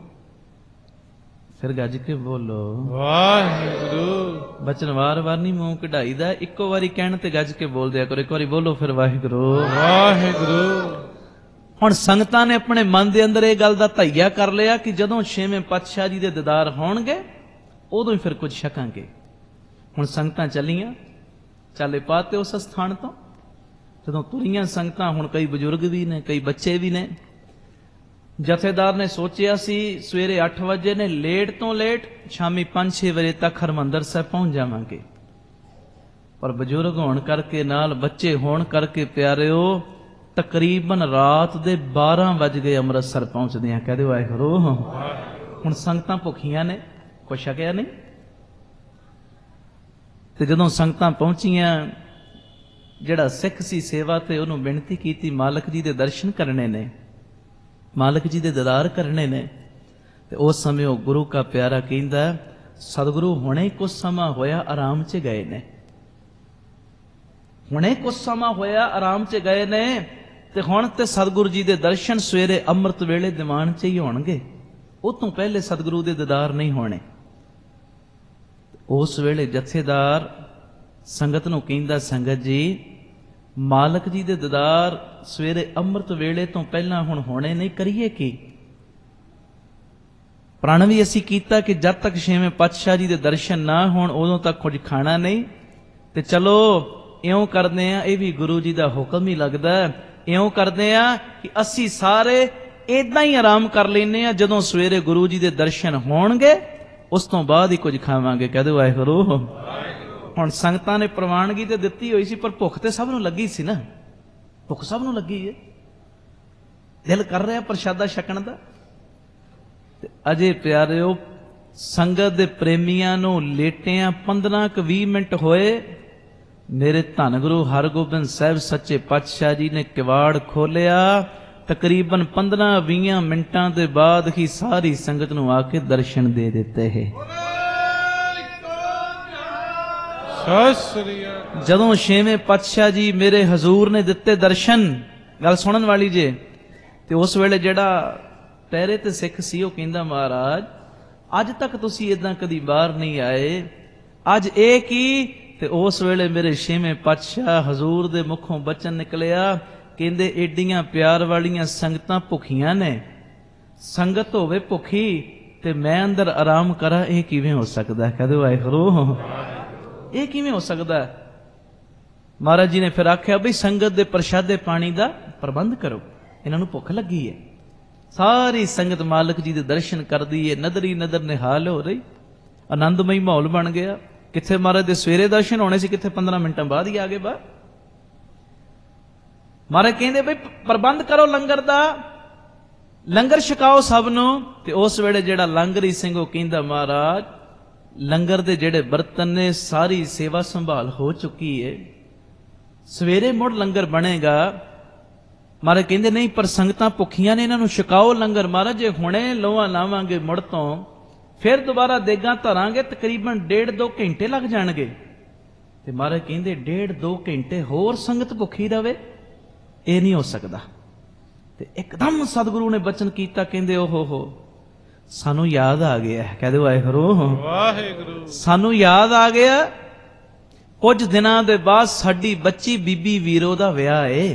ਫਿਰ ਗੱਜ ਕੇ ਬੋਲੋ
ਵਾਹਿਗੁਰੂ।
ਬਚਨ ਵਾਰ ਵਾਰ ਨਹੀਂ ਮੂੰਹ ਕਢਾਈਦਾ, ਇੱਕੋ ਵਾਰੀ ਕਹਿਣ ਤੇ ਗੱਜ ਕੇ ਬੋਲ ਦਿਆ ਕਰੋ। ਇੱਕ ਵਾਰੀ ਬੋਲੋ ਫਿਰ ਵਾਹਿਗੁਰੂ
ਵਾਹਿਗੁਰੂ।
ਹੁਣ ਸੰਗਤਾਂ ਨੇ ਆਪਣੇ ਮਨ ਦੇ ਅੰਦਰ ਇਹ ਗੱਲ ਦਾ ਧਈਆ ਕਰ ਲਿਆ ਕਿ ਜਦੋਂ ਛੇਵੇਂ ਪਾਤਸ਼ਾਹ ਜੀ ਦੇ ਦੀਦਾਰ ਹੋਣਗੇ ਉਦੋਂ ਹੀ ਫਿਰ ਕੁਝ ਛਕਾਂਗੇ। ਹੁਣ ਸੰਗਤਾਂ ਚੱਲੀਆਂ, ਚਾਲੇ ਪਾਤੇ ਉਸ ਸਥਾਨ ਤੋਂ। ਜਦੋਂ ਤੁਰੀਆਂ ਸੰਗਤਾਂ, ਹੁਣ ਕਈ ਬਜ਼ੁਰਗ ਵੀ ਨੇ, ਕਈ ਬੱਚੇ ਵੀ ਨੇ। ਜਥੇਦਾਰ ਨੇ ਸੋਚਿਆ ਸੀ ਸਵੇਰੇ ਅੱਠ ਵਜੇ ਨੇ, ਲੇਟ ਤੋਂ ਲੇਟ ਸ਼ਾਮੀ ਪੰਜ ਛੇ ਵਜੇ ਤੱਕ ਹਰਿਮੰਦਰ ਸਾਹਿਬ ਪਹੁੰਚ ਜਾਵਾਂਗੇ, ਪਰ ਬਜ਼ੁਰਗ ਹੋਣ ਕਰਕੇ ਨਾਲ ਬੱਚੇ ਹੋਣ ਕਰਕੇ ਪਿਆਰਿਓ ਤਕਰੀਬਨ ਰਾਤ ਦੇ ਬਾਰਾਂ ਵੱਜ ਗਏ ਅੰਮ੍ਰਿਤਸਰ ਪਹੁੰਚਦਿਆਂ। ਕਹਿ ਦਿਓ ਵਾਹਿਗੁਰੂ। ਹੁਣ ਸੰਗਤਾਂ ਭੁੱਖੀਆਂ ਨੇ, ਕੁਛ ਛਕਿਆ ਨਹੀਂ। ਤੇ ਜਦੋਂ ਸੰਗਤਾਂ ਪਹੁੰਚੀਆਂ, ਜਿਹੜਾ ਸਿੱਖ ਸੀ ਸੇਵਾ ਤੇ, ਉਹਨੂੰ ਬੇਨਤੀ ਕੀਤੀ ਮਾਲਕ ਜੀ ਦੇ ਦਰਸ਼ਨ ਕਰਨੇ ਨੇ, ਮਾਲਕ ਜੀ ਦੇ ਦੀਦਾਰ ਕਰਨੇ ਨੇ। ਤੇ ਉਸ ਸਮੇਂ ਉਹ ਗੁਰੂ ਕਾ ਪਿਆਰਾ ਕਹਿੰਦਾ ਸਤਿਗੁਰੂ ਹੁਣੇ ਕੁਝ ਸਮਾਂ ਹੋਇਆ ਆਰਾਮ 'ਚ ਗਏ ਨੇ, ਹੁਣੇ ਕੁਝ ਸਮਾਂ ਹੋਇਆ ਆਰਾਮ 'ਚ ਗਏ ਨੇ, ਤੇ ਹੁਣ ਤੇ ਸਤਿਗੁਰੂ ਜੀ ਦੇ ਦਰਸ਼ਨ ਸਵੇਰੇ ਅੰਮ੍ਰਿਤ ਵੇਲੇ ਦੀਵਾਨ 'ਚ ਹੀ ਹੋਣਗੇ, ਉਹ ਤੋਂ ਪਹਿਲੇ ਸਤਿਗੁਰੂ ਦੇ ਦੀਦਾਰ ਨਹੀਂ ਹੋਣੇ। ਉਸ ਵੇਲੇ ਜਥੇਦਾਰ ਸੰਗਤ ਨੂੰ ਕਹਿੰਦਾ ਸੰਗਤ ਜੀ ਮਾਲਕ ਜੀ ਦੇ ਦੀਦਾਰ ਸਵੇਰੇ ਅੰਮ੍ਰਿਤ ਵੇਲੇ ਤੋਂ ਪਹਿਲਾਂ ਹੁਣ ਹੋਣੇ ਨਹੀਂ, ਕਰੀਏ ਕੀ? ਪ੍ਰਣ ਵੀ ਅਸੀਂ ਕੀਤਾ ਕਿ ਜਦ ਤੱਕ ਛੇਵੇਂ ਪਾਤਸ਼ਾਹ ਜੀ ਦੇ ਦਰਸ਼ਨ ਨਾ ਹੋਣ ਉਦੋਂ ਤੱਕ ਕੁਝ ਖਾਣਾ ਨਹੀਂ, ਤੇ ਚਲੋ ਇਉਂ ਕਰਦੇ ਆ, ਇਹ ਵੀ ਗੁਰੂ ਜੀ ਦਾ ਹੁਕਮ ਹੀ ਲੱਗਦਾ। ਇਉਂ ਕਰਦੇ ਆ ਕਿ ਅਸੀਂ ਸਾਰੇ ਇਦਾਂ ਹੀ ਆਰਾਮ ਕਰ ਲੈਨੇ ਆ, ਜਦੋਂ ਸਵੇਰੇ ਗੁਰੂ ਜੀ ਦੇ ਦਰਸ਼ਨ ਹੋਣਗੇ ਉਸ ਤੋਂ ਬਾਅਦ ਹੀ ਕੁਝ ਖਾਵਾਂਗੇ। ਕਹਿ ਦਿਓ ਵਾਹਿਗੁਰੂ। ਹੁਣ ਸੰਗਤਾਂ ਨੇ ਪ੍ਰਵਾਨਗੀ ਤੇ ਦਿੱਤੀ ਹੋਈ ਸੀ, ਪਰ ਭੁੱਖ ਤੇ ਸਭ ਨੂੰ ਲੱਗੀ ਸੀ ਨਾ, ਭੁੱਖ ਸਭ ਨੂੰ ਲੱਗੀ ਹੈ, ਦਿਲ ਕਰ ਰਿਹਾ ਪ੍ਰਸ਼ਾਦਾ ਛਕਣ ਦਾ। ਤੇ ਅਜੇ ਪਿਆਰਿਓ, ਸੰਗਤ ਦੇ ਪ੍ਰੇਮੀਆਂ ਨੂੰ ਲੇਟਿਆਂ ਪੰਦਰਾਂ ਕੁ ਵੀਹ ਮਿੰਟ ਹੋਏ, ਮੇਰੇ ਧੰਨ ਗੁਰੂ ਹਰਗੋਬਿੰਦ ਸਾਹਿਬ ਸੱਚੇ ਪਾਤਸ਼ਾਹ ਜੀ ਨੇ ਕਿਵਾੜ ਖੋਲਿਆ। ਤਕਰੀਬਨ ਪੰਦਰਾਂ ਵੀਹ ਮਿੰਟਾਂ ਦੇ ਬਾਅਦ ਹੀ ਸਾਰੀ ਸੰਗਤ ਨੂੰ ਆ ਕੇ ਦਰਸ਼ਨ ਦੇ ਦਿੱਤੇ ਹੈ। ਜਦੋਂ ਛੇਵੇਂ ਪਾਤਸ਼ਾਹ ਜੀ ਮੇਰੇ ਹਜ਼ੂਰ ਨੇ ਦਿੱਤੇ ਦਰਸ਼ਨ, ਗੱਲ ਸੁਣਨ ਵਾਲੀ ਜੇ, ਤੇ ਉਸ ਵੇਲੇ ਜਿਹੜਾ ਪਹਿਰੇ ਤੇ ਸਿੱਖ ਸੀ ਉਹ ਕਹਿੰਦਾ, ਮਹਾਰਾਜ ਅੱਜ ਤੱਕ ਤੁਸੀਂ ਇਦਾਂ ਕਦੀ ਬਾਹਰ ਨਹੀਂ ਆਏ, ਅੱਜ ਇਹ ਕੀ? ਤੇ ਉਸ ਵੇਲੇ ਮੇਰੇ ਛੇਵੇਂ ਪਾਤਸ਼ਾਹ ਹਜ਼ੂਰ ਦੇ ਮੁਖੋਂ ਬਚਨ ਨਿਕਲਿਆ, ਕਹਿੰਦੇ ਏਡੀਆਂ ਪਿਆਰ ਵਾਲੀਆਂ ਸੰਗਤਾਂ ਭੁੱਖੀਆਂ ਨੇ, ਸੰਗਤ ਹੋਵੇ ਭੁੱਖੀ ਤੇ ਮੈਂ ਅੰਦਰ ਆਰਾਮ ਕਰਾਂ, ਇਹ ਕਿਵੇਂ ਹੋ ਸਕਦਾ? ਕਹਦੇ ਵਾਹਿਗੁਰੂ, ਇਹ ਕਿਵੇਂ ਹੋ ਸਕਦਾ? ਮਹਾਰਾਜ ਜੀ ਨੇ ਫਿਰ ਆਖਿਆ, ਬਈ ਸੰਗਤ ਦੇ ਪ੍ਰਸ਼ਾਦੇ ਪਾਣੀ ਦਾ ਪ੍ਰਬੰਧ ਕਰੋ, ਇਹਨਾਂ ਨੂੰ ਭੁੱਖ ਲੱਗੀ ਹੈ। ਸਾਰੀ ਸੰਗਤ ਮਾਲਕ ਜੀ ਦੇ ਦਰਸ਼ਨ ਕਰਦੀ ਹੈ, ਨਦਰੀ ਨਦਰ ਨਿਹਾਲ ਹੋ ਰਹੀ, ਆਨੰਦਮਈ ਮਾਹੌਲ ਬਣ ਗਿਆ। ਕਿੱਥੇ ਮਹਾਰਾਜ ਦੇ ਸਵੇਰੇ ਦਰਸ਼ਨ ਹੋਣੇ ਸੀ, ਕਿੱਥੇ ਪੰਦਰਾਂ ਮਿੰਟਾਂ ਬਾਅਦ ਹੀ ਆ ਗਏ ਬਾਹਰ। ਮਹਾਰਾਜ ਕਹਿੰਦੇ ਬਈ ਪ੍ਰਬੰਧ ਕਰੋ ਲੰਗਰ ਦਾ, ਲੰਗਰ ਛਕਾਓ ਸਭ ਨੂੰ। ਤੇ ਉਸ ਵੇਲੇ ਜਿਹੜਾ ਲੰਗਰੀ ਸਿੰਘ ਉਹ ਕਹਿੰਦਾ, ਮਹਾਰਾਜ ਲੰਗਰ ਦੇ ਜਿਹੜੇ ਬਰਤਨ ਨੇ ਸਾਰੀ ਸੇਵਾ ਸੰਭਾਲ ਹੋ ਚੁੱਕੀ ਹੈ, ਸਵੇਰੇ ਮੁੜ ਲੰਗਰ ਬਣੇਗਾ। ਮਹਾਰਾਜ ਕਹਿੰਦੇ ਨਹੀਂ, ਪਰ ਸੰਗਤਾਂ ਭੁੱਖੀਆਂ ਨੇ, ਇਹਨਾਂ ਨੂੰ ਛਕਾਓ ਲੰਗਰ। ਮਹਾਰਾਜ ਜੇ ਹੁਣੇ ਲੋਹਾ ਲਾਵਾਂਗੇ ਮੁੜ ਤੋਂ ਫਿਰ ਦੁਬਾਰਾ ਦੇਗਾਂ ਧਰਾਂਗੇ, ਤਕਰੀਬਨ ਡੇਢ ਦੋ ਘੰਟੇ ਲੱਗ ਜਾਣਗੇ। ਤੇ ਮਹਾਰਾਜ ਕਹਿੰਦੇ ਡੇਢ ਦੋ ਘੰਟੇ ਹੋਰ ਸੰਗਤ ਭੁੱਖੀ ਰਵੇ, ਇਹ ਨਹੀਂ ਹੋ ਸਕਦਾ। ਤੇ ਇੱਕਦਮ ਸਤਿਗੁਰੂ ਨੇ ਬਚਨ ਕੀਤਾ, ਕਹਿੰਦੇ ਓਹੋ ਹੋ, ਸਾਨੂੰ ਯਾਦ ਆ ਗਿਆ। ਕਹਦੇ ਵਾਹਿਗੁਰੂ, ਵਾਹਿਗੁਰੂ, ਸਾਨੂੰ ਯਾਦ ਆ ਗਿਆ, ਕੁਝ ਦਿਨਾਂ ਦੇ ਬਾਅਦ ਸਾਡੀ ਬੱਚੀ ਬੀਬੀ ਵੀਰੋ ਦਾ ਵਿਆਹ ਏ,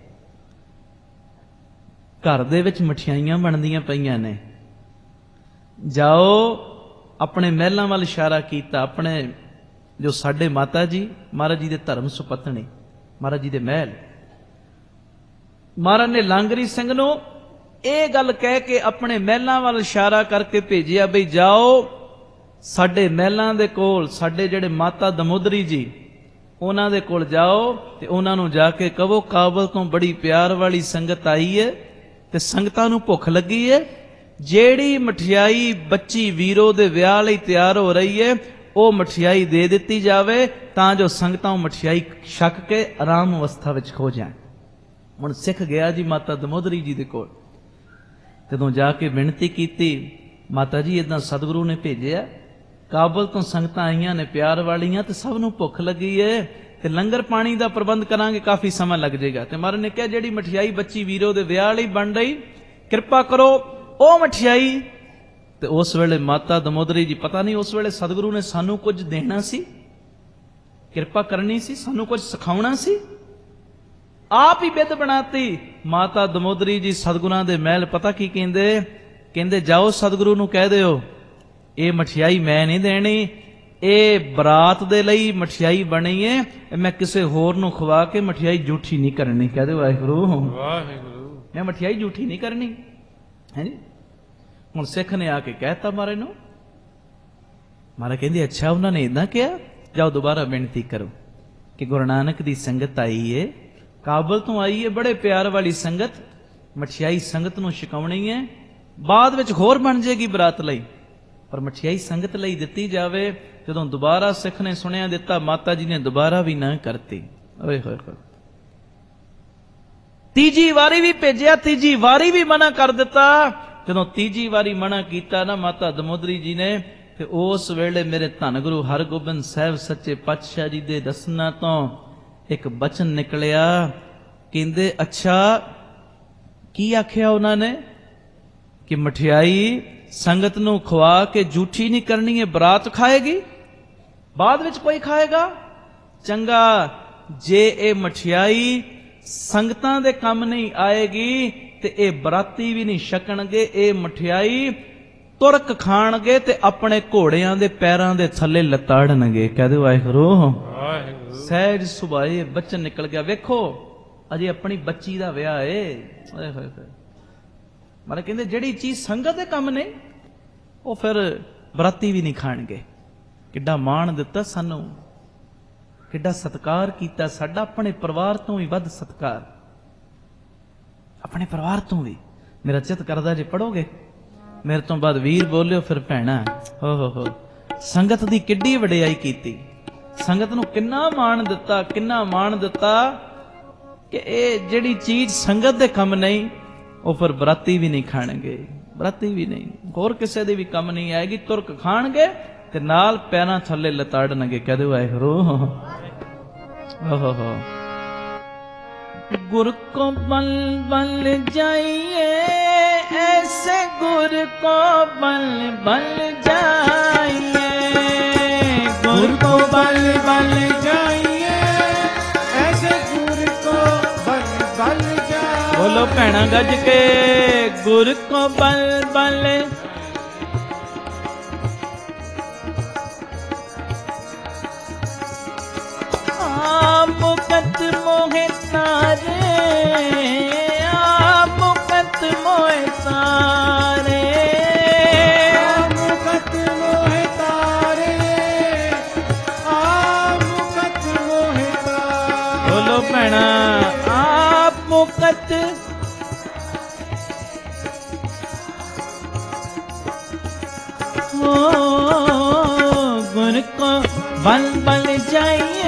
ਘਰ ਦੇ ਵਿੱਚ ਮਠਿਆਈਆਂ ਬਣਦੀਆਂ ਪਈਆਂ ਨੇ, ਜਾਓ। ਆਪਣੇ ਮਹਿਲਾਂ ਵੱਲ ਇਸ਼ਾਰਾ ਕੀਤਾ, ਆਪਣੇ ਜੋ ਸਾਡੇ ਮਾਤਾ ਜੀ ਮਹਾਰਾਜ ਜੀ ਦੇ ਧਰਮ ਸੁਪਤਨੀ, ਮਹਾਰਾਜ ਜੀ ਦੇ ਮਹਿਲ। ਮਹਾਰਾਜ ਨੇ ਲਾਂਗਰੀ ਸਿੰਘ ਨੂੰ ਇਹ ਗੱਲ ਕਹਿ ਕੇ ਆਪਣੇ ਮਹਿਲਾਂ ਵੱਲ ਇਸ਼ਾਰਾ ਕਰਕੇ ਭੇਜਿਆ, ਬਈ ਜਾਓ ਸਾਡੇ ਮਹਿਲਾਂ ਦੇ ਕੋਲ, ਸਾਡੇ ਜਿਹੜੇ ਮਾਤਾ ਦਮੋਦਰੀ ਜੀ ਉਹਨਾਂ ਦੇ ਕੋਲ ਜਾਓ, ਤੇ ਉਹਨਾਂ ਨੂੰ ਜਾ ਕੇ ਕਹੋ ਕਾਬਲ ਤੋਂ ਬੜੀ ਪਿਆਰ ਵਾਲੀ ਸੰਗਤ ਆਈ ਹੈ ਤੇ ਸੰਗਤਾਂ ਨੂੰ ਭੁੱਖ ਲੱਗੀ ਹੈ, ਜਿਹੜੀ ਮਠਿਆਈ ਬੱਚੀ ਵੀਰੋ ਦੇ ਵਿਆਹ ਲਈ ਤਿਆਰ ਹੋ ਰਹੀ ਹੈ ਉਹ ਮਠਿਆਈ ਦੇ ਦਿੱਤੀ ਜਾਵੇ, ਤਾਂ ਜੋ ਸੰਗਤਾਂ ਉਹ ਮਠਿਆਈ ਛਕ ਕੇ ਆਰਾਮ ਅਵਸਥਾ ਵਿੱਚ ਖੋ ਜਾਣ। ਹੁਣ ਸਿੱਖ ਗਿਆ ਜੀ ਮਾਤਾ ਦਮੋਦਰੀ ਜੀ ਦੇ ਕੋਲ, ਜਦੋਂ ਜਾ ਕੇ ਬੇਨਤੀ ਕੀਤੀ, ਮਾਤਾ ਜੀ ਇਦਾਂ ਸਤਿਗੁਰੂ ਨੇ ਭੇਜਿਆ, ਕਾਬਲ ਤੋਂ ਸੰਗਤਾਂ ਆਈਆਂ ਨੇ ਪਿਆਰ ਵਾਲੀਆਂ, ਤੇ ਸਭ ਨੂੰ ਭੁੱਖ ਲੱਗੀ ਏ, ਤੇ ਲੰਗਰ ਪਾਣੀ ਦਾ ਪ੍ਰਬੰਧ ਕਰਾਂਗੇ, ਕਾਫੀ ਸਮਾਂ ਲੱਗ ਜਾਏਗਾ। ਤੇ ਮਹਾਰਾਜ ਨੇ ਕਿਹਾ ਜਿਹੜੀ ਮਠਿਆਈ ਬੱਚੀ ਵੀਰੋ ਦੇ ਵਿਆਹ ਲਈ ਬਣ ਰਹੀ, ਕਿਰਪਾ ਕਰੋ ਉਹ ਮਠਿਆਈ। ਤੇ ਉਸ ਵੇਲੇ ਮਾਤਾ ਦਮੋਦਰੀ ਜੀ, ਪਤਾ ਨਹੀਂ ਉਸ ਵੇਲੇ ਸਤਿਗੁਰੂ ਨੇ ਸਾਨੂੰ ਕੁਝ ਦੇਣਾ ਸੀ, ਕਿਰਪਾ ਕਰਨੀ ਸੀ, ਸਾਨੂੰ ਕੁਝ ਸਿਖਾਉਣਾ ਸੀ, ਆਪ ਹੀ ਬਿੱਧ ਬਣਾਤੀ। ਮਾਤਾ ਦਮੋਦਰੀ ਜੀ ਸਤਿਗੁਰਾਂ ਦੇ ਮਹਿਲ ਪਤਾ ਕੀ ਕਹਿੰਦੇ, ਕਹਿੰਦੇ ਜਾਓ ਸਤਿਗੁਰੂ ਨੂੰ ਕਹਿ ਦਿਓ ਇਹ ਮਠਿਆਈ ਮੈਂ ਨਹੀਂ ਦੇਣੀ, ਇਹ ਬਰਾਤ ਦੇ ਲਈ ਮਠਿਆਈ ਬਣੀ ਏ, ਮੈਂ ਕਿਸੇ ਹੋਰ ਨੂੰ ਖਵਾ ਕੇ ਮਠਿਆਈ ਝੂਠੀ ਨਹੀਂ ਕਰਨੀ। ਕਹਿ ਦਿਓ ਵਾਹਿਗੁਰੂ, ਵਾਹਿਗੁਰੂ, ਮੈਂ ਮਠਿਆਈ ਝੂਠੀ ਨਹੀਂ ਕਰਨੀ ਹੈ ਜੀ। ਹੁਣ ਸਿੱਖ ਨੇ ਆ ਕੇ ਕਹਿਤਾ ਮਹਾਰਾਜ ਨੂੰ, ਮਹਾਰਾਜ ਕਹਿੰਦੇ ਅੱਛਾ ਉਹਨਾਂ ਨੇ ਇਦਾਂ ਕਿਹਾ, ਜਾਓ ਦੁਬਾਰਾ ਬੇਨਤੀ ਕਰੋ ਕਿ ਗੁਰੂ ਨਾਨਕ ਦੀ ਸੰਗਤ ਆਈ ਏ, ਕਾਬਲ ਤੋਂ ਆਈ ਏ, ਬੜੇ ਪਿਆਰ ਵਾਲੀ ਸੰਗਤ, ਮਠਿਆਈ ਸੰਗਤ ਨੂੰ ਛਕਾਉਣੀ ਹੈ, ਬਾਅਦ ਵਿੱਚ ਹੋਰ ਬਣ ਜਾਏਗੀ ਬਰਾਤ ਲਈ, ਪਰ ਮਠਿਆਈ ਸੰਗਤ ਲਈ ਦਿੱਤੀ ਜਾਵੇ। ਜਦੋਂ ਦੁਬਾਰਾ ਸਿੱਖ ਨੇ ਸੁਣਿਆ ਦਿੱਤਾ, ਮਾਤਾ ਜੀ ਨੇ ਦੁਬਾਰਾ ਵੀ ਨਾ ਕਰਤੀ। ਓਏ ਹੋਏ ਹੋਏ, ਤੀਜੀ ਵਾਰੀ ਵੀ ਭੇਜਿਆ, ਤੀਜੀ ਵਾਰੀ ਵੀ ਮਨਾ ਕਰ ਦਿੱਤਾ। ਜਦੋਂ ਤੀਜੀ ਵਾਰੀ ਮਨਾ ਕੀਤਾ ਨਾ ਮਾਤਾ ਦਮੋਦਰੀ ਜੀ ਨੇ, ਤੇ ਉਸ ਵੇਲੇ ਮੇਰੇ ਧੰਨ ਗੁਰੂ ਹਰਗੋਬਿੰਦ ਸਾਹਿਬ ਸੱਚੇ ਪਾਤਸ਼ਾਹ ਜੀ ਦੇ ਦਸਨਾ ਤੋਂ ਇੱਕ ਬਚਨ ਨਿਕਲਿਆ, ਕਹਿੰਦੇ ਅੱਛਾ ਕੀ ਆਖਿਆ ਉਹਨਾਂ ਨੇ ਕਿ ਮਠਿਆਈ ਸੰਗਤ ਨੂੰ ਖਵਾ ਕੇ ਝੂਠੀ ਨਹੀਂ ਕਰਨੀ ਹੈ, ਬਰਾਤ ਖਾਏਗੀ, ਬਾਅਦ ਵਿੱਚ ਕੋਈ ਖਾਏਗਾ। ਚੰਗਾ, ਜੇ ਇਹ ਮਠਿਆਈ ਸੰਗਤਾਂ ਦੇ ਕੰਮ ਨਹੀਂ ਆਏਗੀ ਤੇ ਇਹ ਬਰਾਤੀ ਵੀ ਨਹੀਂ ਛਕਣਗੇ, ਇਹ ਮਠਿਆਈ ਤੁਰਕ ਖਾਣਗੇ ਤੇ ਆਪਣੇ ਘੋੜਿਆਂ ਦੇ ਪੈਰਾਂ ਦੇ ਥੱਲੇ ਲਤਾੜਨਗੇ। ਕਹਿ ਦਿਓ ਵਾਹਿਗੁਰੂ,
ਵਾਹਿਗੁਰੂ
ਸਹਿਜ ਸੁਭਾਏ ਬਚਨ ਨਿਕਲ ਗਿਆ। ਵੇਖੋ ਅਜੇ ਆਪਣੀ ਬੱਚੀ ਦਾ ਵਿਆਹ ਏ। ਓਏ ਹੋਏ ਹੋਏ। ਮਾਰੇ ਕਹਿੰਦੇ ਜਿਹੜੀ ਚੀਜ਼ ਸੰਗਤ ਦੇ ਕੰਮ ਨਹੀਂ ਉਹ ਫਿਰ ਬਰਾਤੀ ਵੀ ਨਹੀਂ ਖਾਣਗੇ। ਕਿੱਡਾ ਮਾਣ ਦਿੱਤਾ ਸਾਨੂੰ, ਕਿੱਡਾ ਸਤਿਕਾਰ ਕੀਤਾ ਸਾਡਾ। ਆਪਣੇ ਪਰਿਵਾਰ ਤੋਂ ਵੀ ਵੱਧ ਸਤਿਕਾਰ, ਆਪਣੇ ਪਰਿਵਾਰ ਤੋਂ ਵੀ। ਮੇਰਾ ਚਿੱਤ ਕਰਦਾ ਜੇ ਪੜੋਗੇ ਮੇਰੇ ਤੋਂ ਬਾਅਦ ਵੀਰ ਬੋਲਿਓ ਫਿਰ ਭੈਣਾ। ਹੋ ਹੋ ਹੋ ਸੰਗਤ ਦੀ ਕਿੱਡੀ ਵਡਿਆਈ ਕੀਤੀ, ਸੰਗਤ ਨੂੰ ਕਿੰਨਾ ਮਾਣ ਦਿੱਤਾ, ਕਿੰਨਾ ਮਾਣ ਦਿੱਤਾ ਕਿ ਇਹ ਜਿਹੜੀ ਚੀਜ਼ ਸੰਗਤ ਦੇ ਕੰਮ ਨਹੀਂ ਉਹ ਫਿਰ ਬਰਾਤੀ ਵੀ ਨਹੀਂ ਖਾਣਗੇ। ਬਰਾਤੀ ਵੀ ਨਹੀਂ, ਹੋਰ ਕਿਸੇ ਦੇ ਵੀ ਕੰਮ ਨਹੀਂ ਆਏਗੀ। ਤੁਰਕ ਖਾਣਗੇ ਤੇ ਨਾਲ ਪੈਰਾਂ ਥੱਲੇ ਲਤਾੜਨਗੇ। ਕਹਦੇ ਵਾਹਿਗੁਰੂ। ਓਹ ਹੋ गुर को बल बल जाइए, ऐसे गुर को बल बल जाइए। गुर को बल बल जाइए,
ऐसे गुर को बल बल जाइए।
बोलो भैणा गज के गुर को बल बल। मुकत मोहे तारे, मुकत मोहे तारे,
मुकत मोहे तारे, मुकत मोहे तारे।
बोलो भैणा आप मुकत हो। गुर को बल बल जाइए,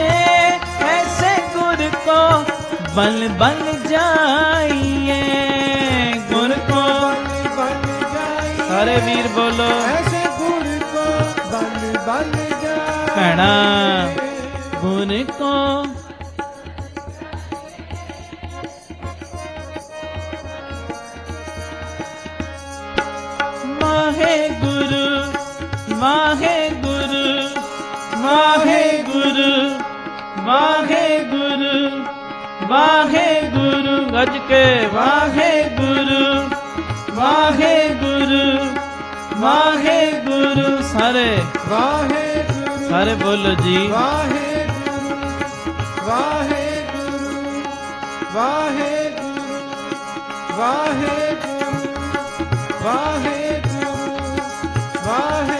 को बल बल जाइए। गुर को
बल जाइए,
सारे वीर बोलो
ऐसे गुर को बल बल जाइए।
भैणा गुर को माहे गुरु माहे गुरु माहे गुरु वाहे गुरु वाहे गुरु। गज के वाहे गुरु वाहे गुरु वाहे गुरु। सारे
वाहे गुरु
सारे बोलो जी।
वाहे गुरु वाहे गुरु वाहे गुरु वाहे गुरु वाहे गुरु वाहे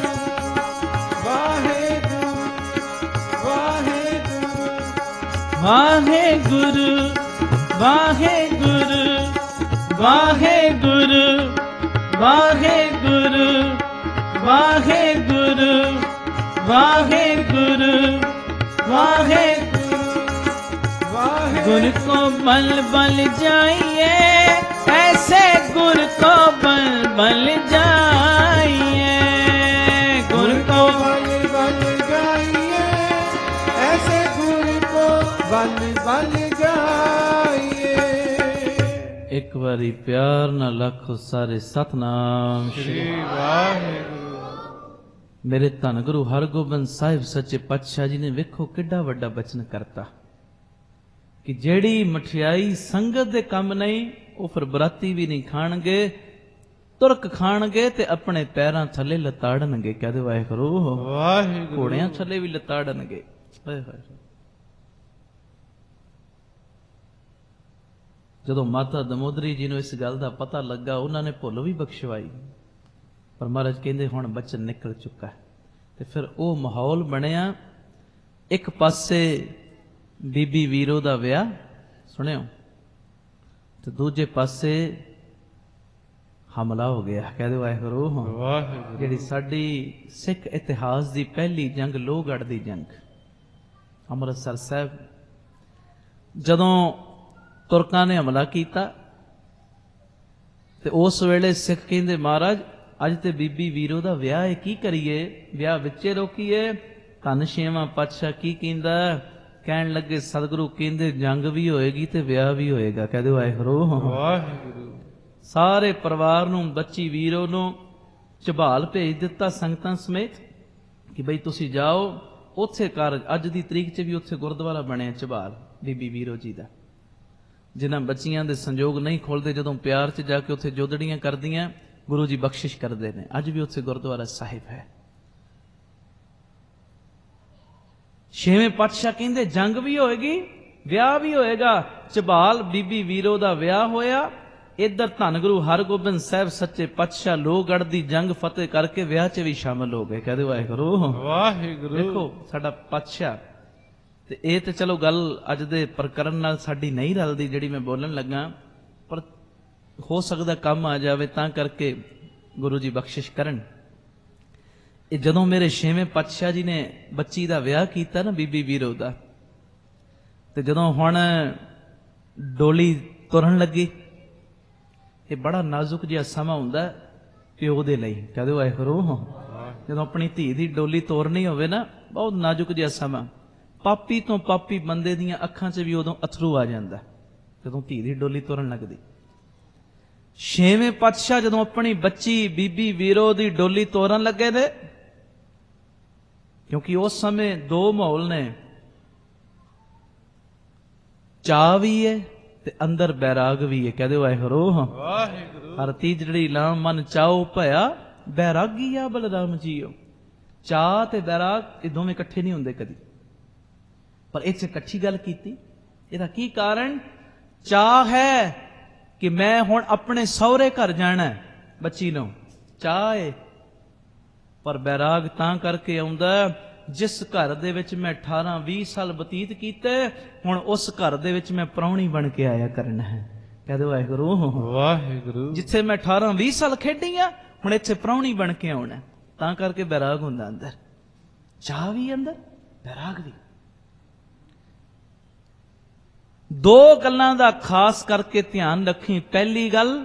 वाहे गुरु वाहे गुरु वाहे गुरु वाहे गुरु वाहे गुरु वाहे गुरु वाहे
वाहे।
गुर को बल बल जाइए, ऐसे गुर को बल बल जाइए। गुर को
बल बल जाइए, ऐसे गुर को बल बल जाइए।
एक बारी प्यार ना लखो सारे सतनाम
श्री वाहिगुरु।
मेरे धन गुरु हरगोबिंद साहिब सच्चे पातशाह जी ने वेखो किड्डा वड्डा बचन करता कि जेड़ी मठियाई संगत दे काम नहीं वो फिर बराती भी नहीं खाणगे, तुरक खाणगे ते अपने पैरां थले लताड़नगे। कहदे वाहिगुरू
वाहिगुरू।
घोड़ियां थले भी लताड़नगे। हाय हाय। जदों माता दमोदरी जी नूं इस गल दा पता लगा उन्हां ने भुल भी बख्शवाई, पर महाराज कहंदे हुण बचन निकल चुका है। ते फिर वो माहौल बनिया, एक पासे बीबी वीरो दा विआह सुनियो ते दूजे पासे हमला हो गया। कह दो वाहिगुरू। जिहड़ी साडी सिख इतिहास दी पहली जंग लोहगढ़ दी जंग, अमृतसर साहब जदों तुरकां ने हमला कीता ते उस वेले सिख कहंदे महाराज अज ते बीबी वीरो दा विआह है, की करिए, विआह विचे रोकीए। धन छेवां पातशाह की कहंदा, कहण लगे सतगुरु कहंदे जंग भी होएगी ते विआह भी होएगा। कह दो वाहिगुरू
वाहिगुरू।
सारे परिवार नूं बच्ची वीरो नूं झबाल भेज दिता संगतां समेत कि बई तुसीं जाओ उत्थे कारज। अज दी तरीक च भी उत्थे गुरुद्वारा बने झबाल बीबी वीरो जी दा। जिन्हां बच्चियां दे संजोग नहीं खुलदे, जदों प्यार च जाके उत्थे जोदड़ियां करदियां गुरु जी बख्शिश करते हैं। अज भी उत्थे गुरुद्वारा साहिब है। ਛੇਵੇਂ ਪਾਤਸ਼ਾਹ ਕਹਿੰਦੇ ਜੰਗ ਵੀ ਹੋਏਗੀ, ਵਿਆਹ ਵੀ ਹੋਏਗਾ। ਝਬਾਲ ਬੀਬੀ ਵੀਰੋ ਦਾ ਵਿਆਹ ਹੋਇਆ, ਇੱਧਰ ਧੰਨ ਗੁਰੂ ਹਰਗੋਬਿੰਦ ਸਾਹਿਬ ਸੱਚੇ ਪਾਤਸ਼ਾਹ ਲੋਹਗੜ੍ਹ ਦੀ ਜੰਗ ਫਤਿਹ ਕਰਕੇ ਵਿਆਹ 'ਚ ਵੀ ਸ਼ਾਮਲ ਹੋ ਗਏ। ਕਹਦੇ ਵਾਹਿਗੁਰੂ
ਵਾਹਿਗੁਰੂ।
ਦੇਖੋ ਸਾਡਾ ਪਾਤਸ਼ਾਹ। ਤੇ ਇਹ ਤੇ ਚਲੋ ਗੱਲ ਅੱਜ ਦੇ ਪ੍ਰਕਰਨ ਨਾਲ ਸਾਡੀ ਨਹੀਂ ਰਲਦੀ ਜਿਹੜੀ ਮੈਂ ਬੋਲਣ ਲੱਗਾ, ਪਰ ਹੋ ਸਕਦਾ ਕੰਮ ਆ ਜਾਵੇ, ਤਾਂ ਕਰਕੇ ਗੁਰੂ ਜੀ ਬਖਸ਼ਿਸ਼ ਕਰਨ। ਇਹ ਜਦੋਂ ਮੇਰੇ ਛੇਵੇਂ ਪਾਤਸ਼ਾਹ ਜੀ ਨੇ ਬੱਚੀ ਦਾ ਵਿਆਹ ਕੀਤਾ ਨਾ, ਬੀਬੀ ਵੀਰੋ ਦਾ, ਤੇ ਜਦੋਂ ਹੁਣ ਡੋਲੀ ਤੁਰਨ ਲੱਗੀ, ਇਹ ਬੜਾ ਨਾਜ਼ੁਕ ਜਿਹਾ ਸਮਾਂ ਹੁੰਦਾ ਪਿਓ ਦੇ ਲਈ। ਕਹਦੇ ਵਾਹਿਗੁਰੂ। ਜਦੋਂ ਆਪਣੀ ਧੀ ਦੀ ਡੋਲੀ ਤੋਰਨੀ ਹੋਵੇ ਨਾ, ਬਹੁਤ ਨਾਜ਼ੁਕ ਜਿਹਾ ਸਮਾਂ। ਪਾਪੀ ਤੋਂ ਪਾਪੀ ਬੰਦੇ ਦੀਆਂ ਅੱਖਾਂ 'ਚ ਵੀ ਉਦੋਂ ਅਥਰੂ ਆ ਜਾਂਦਾ ਜਦੋਂ ਧੀ ਦੀ ਡੋਲੀ ਤੋਰਨ ਲੱਗਦੀ। ਛੇਵੇਂ ਪਾਤਸ਼ਾਹ ਜਦੋਂ ਆਪਣੀ ਬੱਚੀ ਬੀਬੀ ਵੀਰੋ ਦੀ ਡੋਲੀ ਤੋਰਨ ਲੱਗੇ ਨੇ, ਕਿਉਂਕਿ ਉਸ ਸਮੇਂ ਦੋ ਮਾਹੌਲ ਨੇ, ਚਾਹ ਵੀ ਹੈ ਤੇ ਅੰਦਰ ਬੈਰਾਗ ਵੀ ਹੈ। ਕਹਦੇ ਵਾਹਿਗੁਰੂ ਵਾਹਿਗੁਰੂ। ਹਰ ਤੀਜੜੀ ਲਾਮ ਮਨ ਚਾਓ ਭਇਆ, ਬੈਰਾਗੀ ਆ ਬਲਰਾਮ ਜੀਓ। ਚਾਹ ਤੇ ਬੈਰਾਗ ਇਹ ਦੋਵੇਂ ਇਕੱਠੇ ਨਹੀਂ ਹੁੰਦੇ ਕਦੀ, ਪਰ ਇਹ 'ਚ ਇਕੱਠੀ ਗੱਲ ਕੀਤੀ। ਇਹਦਾ ਕੀ ਕਾਰਨ? ਚਾਹ ਹੈ ਕਿ ਮੈਂ ਹੁਣ ਆਪਣੇ ਸਹੁਰੇ ਘਰ ਜਾਣਾ, ਬੱਚੀ ਨੂੰ ਚਾਹ ਹੈ, ਪਰ ਬੈਰਾਗ ਤਾਂ ਕਰਕੇ ਆਉਂਦਾ ਜਿਸ ਘਰ ਦੇ ਵਿੱਚ ਮੈਂ ਅਠਾਰਾਂ ਵੀਹ ਸਾਲ ਬਤੀਤ ਕੀਤੇ, ਹੁਣ ਉਸ ਘਰ ਦੇ ਵਿੱਚ ਮੈਂ ਪ੍ਰਾਹੁਣੀ ਬਣ ਕੇ ਆਇਆ ਕਰਨਾ ਹੈ। ਕਹਦੇ ਵਾਹਿਗੁਰੂ
ਵਾਹਿਗੁਰੂ।
ਜਿੱਥੇ ਮੈਂ ਅਠਾਰਾਂ ਵੀਹ ਸਾਲ ਖੇਡੀ ਆ, ਹੁਣ ਇੱਥੇ ਪ੍ਰਾਹੁਣੀ ਬਣ ਕੇ ਆਉਣਾ, ਤਾਂ ਕਰਕੇ ਬੈਰਾਗ ਹੁੰਦਾ ਅੰਦਰ। ਚਾਹ ਵੀ ਅੰਦਰ, ਬੈਰਾਗ ਵੀ। ਦੋ ਗੱਲਾਂ ਦਾ ਖਾਸ ਕਰਕੇ ਧਿਆਨ ਰੱਖੀ। ਪਹਿਲੀ ਗੱਲ,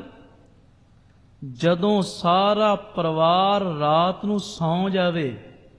ਜਦੋਂ ਸਾਰਾ ਪਰਿਵਾਰ ਰਾਤ ਨੂੰ ਸੌਂ ਜਾਵੇ,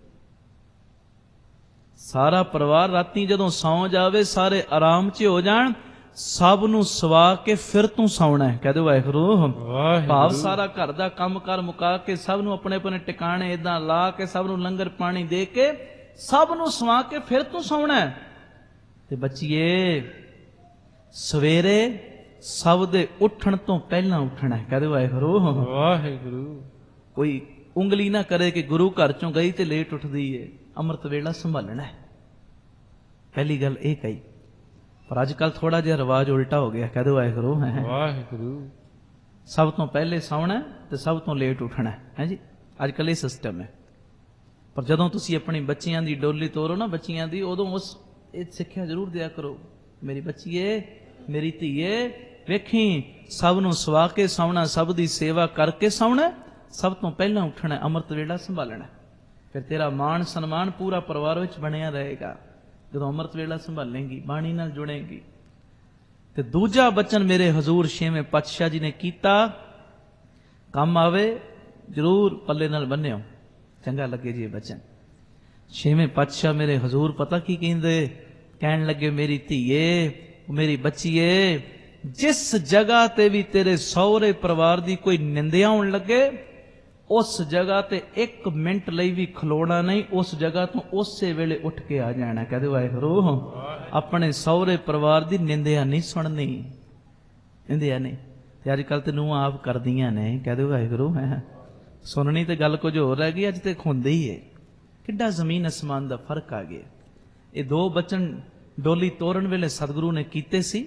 ਸਾਰਾ ਪਰਿਵਾਰ ਰਾਤੀ ਜਦੋਂ ਸੌਂ ਜਾਵੇ, ਸਾਰੇ ਆਰਾਮ 'ਚ ਹੋ ਜਾਣ, ਸਭ ਨੂੰ ਸਵਾ ਕੇ ਫਿਰ ਤੂੰ ਸੌਣਾ ਹੈ। ਕਹਦੇ ਵਾਹਿਗੁਰੂ। ਭਾਵ ਸਾਰਾ ਘਰ ਦਾ ਕੰਮ ਕਾਰ ਮੁਕਾ ਕੇ, ਸਭ ਨੂੰ ਆਪਣੇ ਆਪਣੇ ਟਿਕਾਣੇ ਏਦਾਂ ਲਾ ਕੇ, ਸਭ ਨੂੰ ਲੰਗਰ ਪਾਣੀ ਦੇ ਕੇ, ਸਭ ਨੂੰ ਸਵਾ ਕੇ ਫਿਰ ਤੂੰ ਸੌਣਾ ਹੈ। ਤੇ ਬੱਚੀਏ, ਸਵੇਰੇ ਸਭ ਦੇ ਉੱਠਣ ਤੋਂ ਪਹਿਲਾਂ ਉੱਠਣਾ ਹੈ। ਕਹਦੇ ਵਾਹਿਗੁਰੂ
ਵਾਹਿਗੁਰੂ।
ਕੋਈ ਉਂਗਲੀ ਨਾ ਕਰੇ ਕਿ ਗੁਰੂ ਘਰ ਚੋਂ ਗਈ ਤੇ ਲੇਟ ਉੱਠਦੀ ਏ, ਅੰਮ੍ਰਿਤ ਵੇਲਾ ਸੰਭਾਲਣਾ ਹੈ। ਪਹਿਲੀ ਗੱਲ ਇਹ ਕਹੀ। ਪਰ ਅੱਜ ਕੱਲ ਥੋੜਾ ਜਿਹਾ ਰਿਵਾਜ ਉਲਟਾ ਹੋ ਗਿਆ। ਕਹਦੇ ਵਾਹਿਗੁਰੂ
ਵਾਹਿਗੁਰੂ।
ਸਭ ਤੋਂ ਪਹਿਲੇ ਸੌਣਾ ਤੇ ਸਭ ਤੋਂ ਲੇਟ ਉੱਠਣਾ ਹੈ ਜੀ, ਅੱਜ ਕੱਲ ਇਹ ਸਿਸਟਮ ਹੈ। ਪਰ ਜਦੋਂ ਤੁਸੀਂ ਆਪਣੀ ਬੱਚੀਆਂ ਦੀ ਡੋਲੀ ਤੋਰੋ ਨਾ, ਬੱਚੀਆਂ ਦੀ, ਉਦੋਂ ਉਸ ਇਹ ਸਿੱਖਿਆ ਜ਼ਰੂਰ ਦਿਆ ਕਰੋ। ਮੇਰੀ ਬੱਚੀਏ, ਮੇਰੀ ਧੀਏ, ਵੇਖੀ ਸਭ ਨੂੰ ਸਵਾ ਕੇ ਸੌਣਾ, ਸਭ ਦੀ ਸੇਵਾ ਕਰਕੇ ਸੌਣਾ, ਸਭ ਤੋਂ ਪਹਿਲਾਂ ਉੱਠਣਾ, ਅੰਮ੍ਰਿਤ ਵੇਲਾ ਸੰਭਾਲਣਾ। ਫਿਰ ਤੇਰਾ ਮਾਣ ਸਨਮਾਨ ਪੂਰਾ ਪਰਿਵਾਰ ਵਿੱਚ ਬਣਿਆ ਰਹੇਗਾ ਜਦੋਂ ਅੰਮ੍ਰਿਤ ਵੇਲਾ ਸੰਭਾਲੇਂਗੀ, ਬਾਣੀ ਨਾਲ ਜੁੜੇਂਗੀ। ਤੇ ਦੂਜਾ ਬਚਨ ਮੇਰੇ ਹਜ਼ੂਰ ਛੇਵੇਂ ਪਾਤਸ਼ਾਹ ਜੀ ਨੇ ਕੀਤਾ, ਕੰਮ ਆਵੇ ਜ਼ਰੂਰ ਪੱਲੇ ਨਾਲ ਬੰਨਿਓ, ਚੰਗਾ ਲੱਗੇ ਜੀ ਇਹ ਬਚਨ। ਛੇਵੇਂ ਪਾਤਸ਼ਾਹ ਮੇਰੇ ਹਜ਼ੂਰ ਪਤਾ ਕੀ ਕਹਿੰਦੇ? ਕਹਿਣ ਲੱਗੇ, ਮੇਰੀ ਧੀਏ, ਮੇਰੀ ਬੱਚੀਏ, ਜਿਸ ਜਗ੍ਹਾ ਤੇ ਵੀ ਤੇਰੇ ਸਹੁਰੇ ਪਰਿਵਾਰ ਦੀ ਕੋਈ ਨਿੰਦਿਆ ਹੋਣ ਲੱਗੇ, ਉਸ ਜਗ੍ਹਾ ਤੇ ਇੱਕ ਮਿੰਟ ਲਈ ਵੀ ਖਲੋਣਾ ਨਹੀਂ, ਉਸ ਜਗ੍ਹਾ ਤੋਂ ਉਸੇ ਵੇਲੇ ਉੱਠ ਕੇ ਆ ਜਾਣਾ। ਕਹਦੇ ਵਾਹਿਗੁਰੂ। ਆਪਣੇ ਸਹੁਰੇ ਪਰਿਵਾਰ ਦੀ ਨਿੰਦਿਆ ਨਹੀਂ ਸੁਣਨੀ, ਨਿੰਦਿਆ ਨਹੀਂ। ਤੇ ਅੱਜ ਕੱਲ ਤੇ ਨੂੰਹਾਂ ਆਪ ਕਰਦੀਆਂ ਨੇ। ਕਹਦੇ ਵਾਹਿਗੁਰੂ। ਹੈ ਸੁਣਨੀ ਤੇ ਗੱਲ ਕੁਝ ਹੋਰ ਰਹਿ ਗਈ, ਅੱਜ ਤੇ ਹੁੰਦੀ ਹੀ ਹੈ। ਕਿੱਡਾ ਜ਼ਮੀਨ ਅਸਮਾਨ ਦਾ ਫਰਕ ਆ ਗਿਆ। ਇਹ ਦੋ ਬਚਨ ਡੋਲੀ ਤੋਰਨ ਵੇਲੇ ਸਤਿਗੁਰੂ ਨੇ ਕੀਤੇ ਸੀ।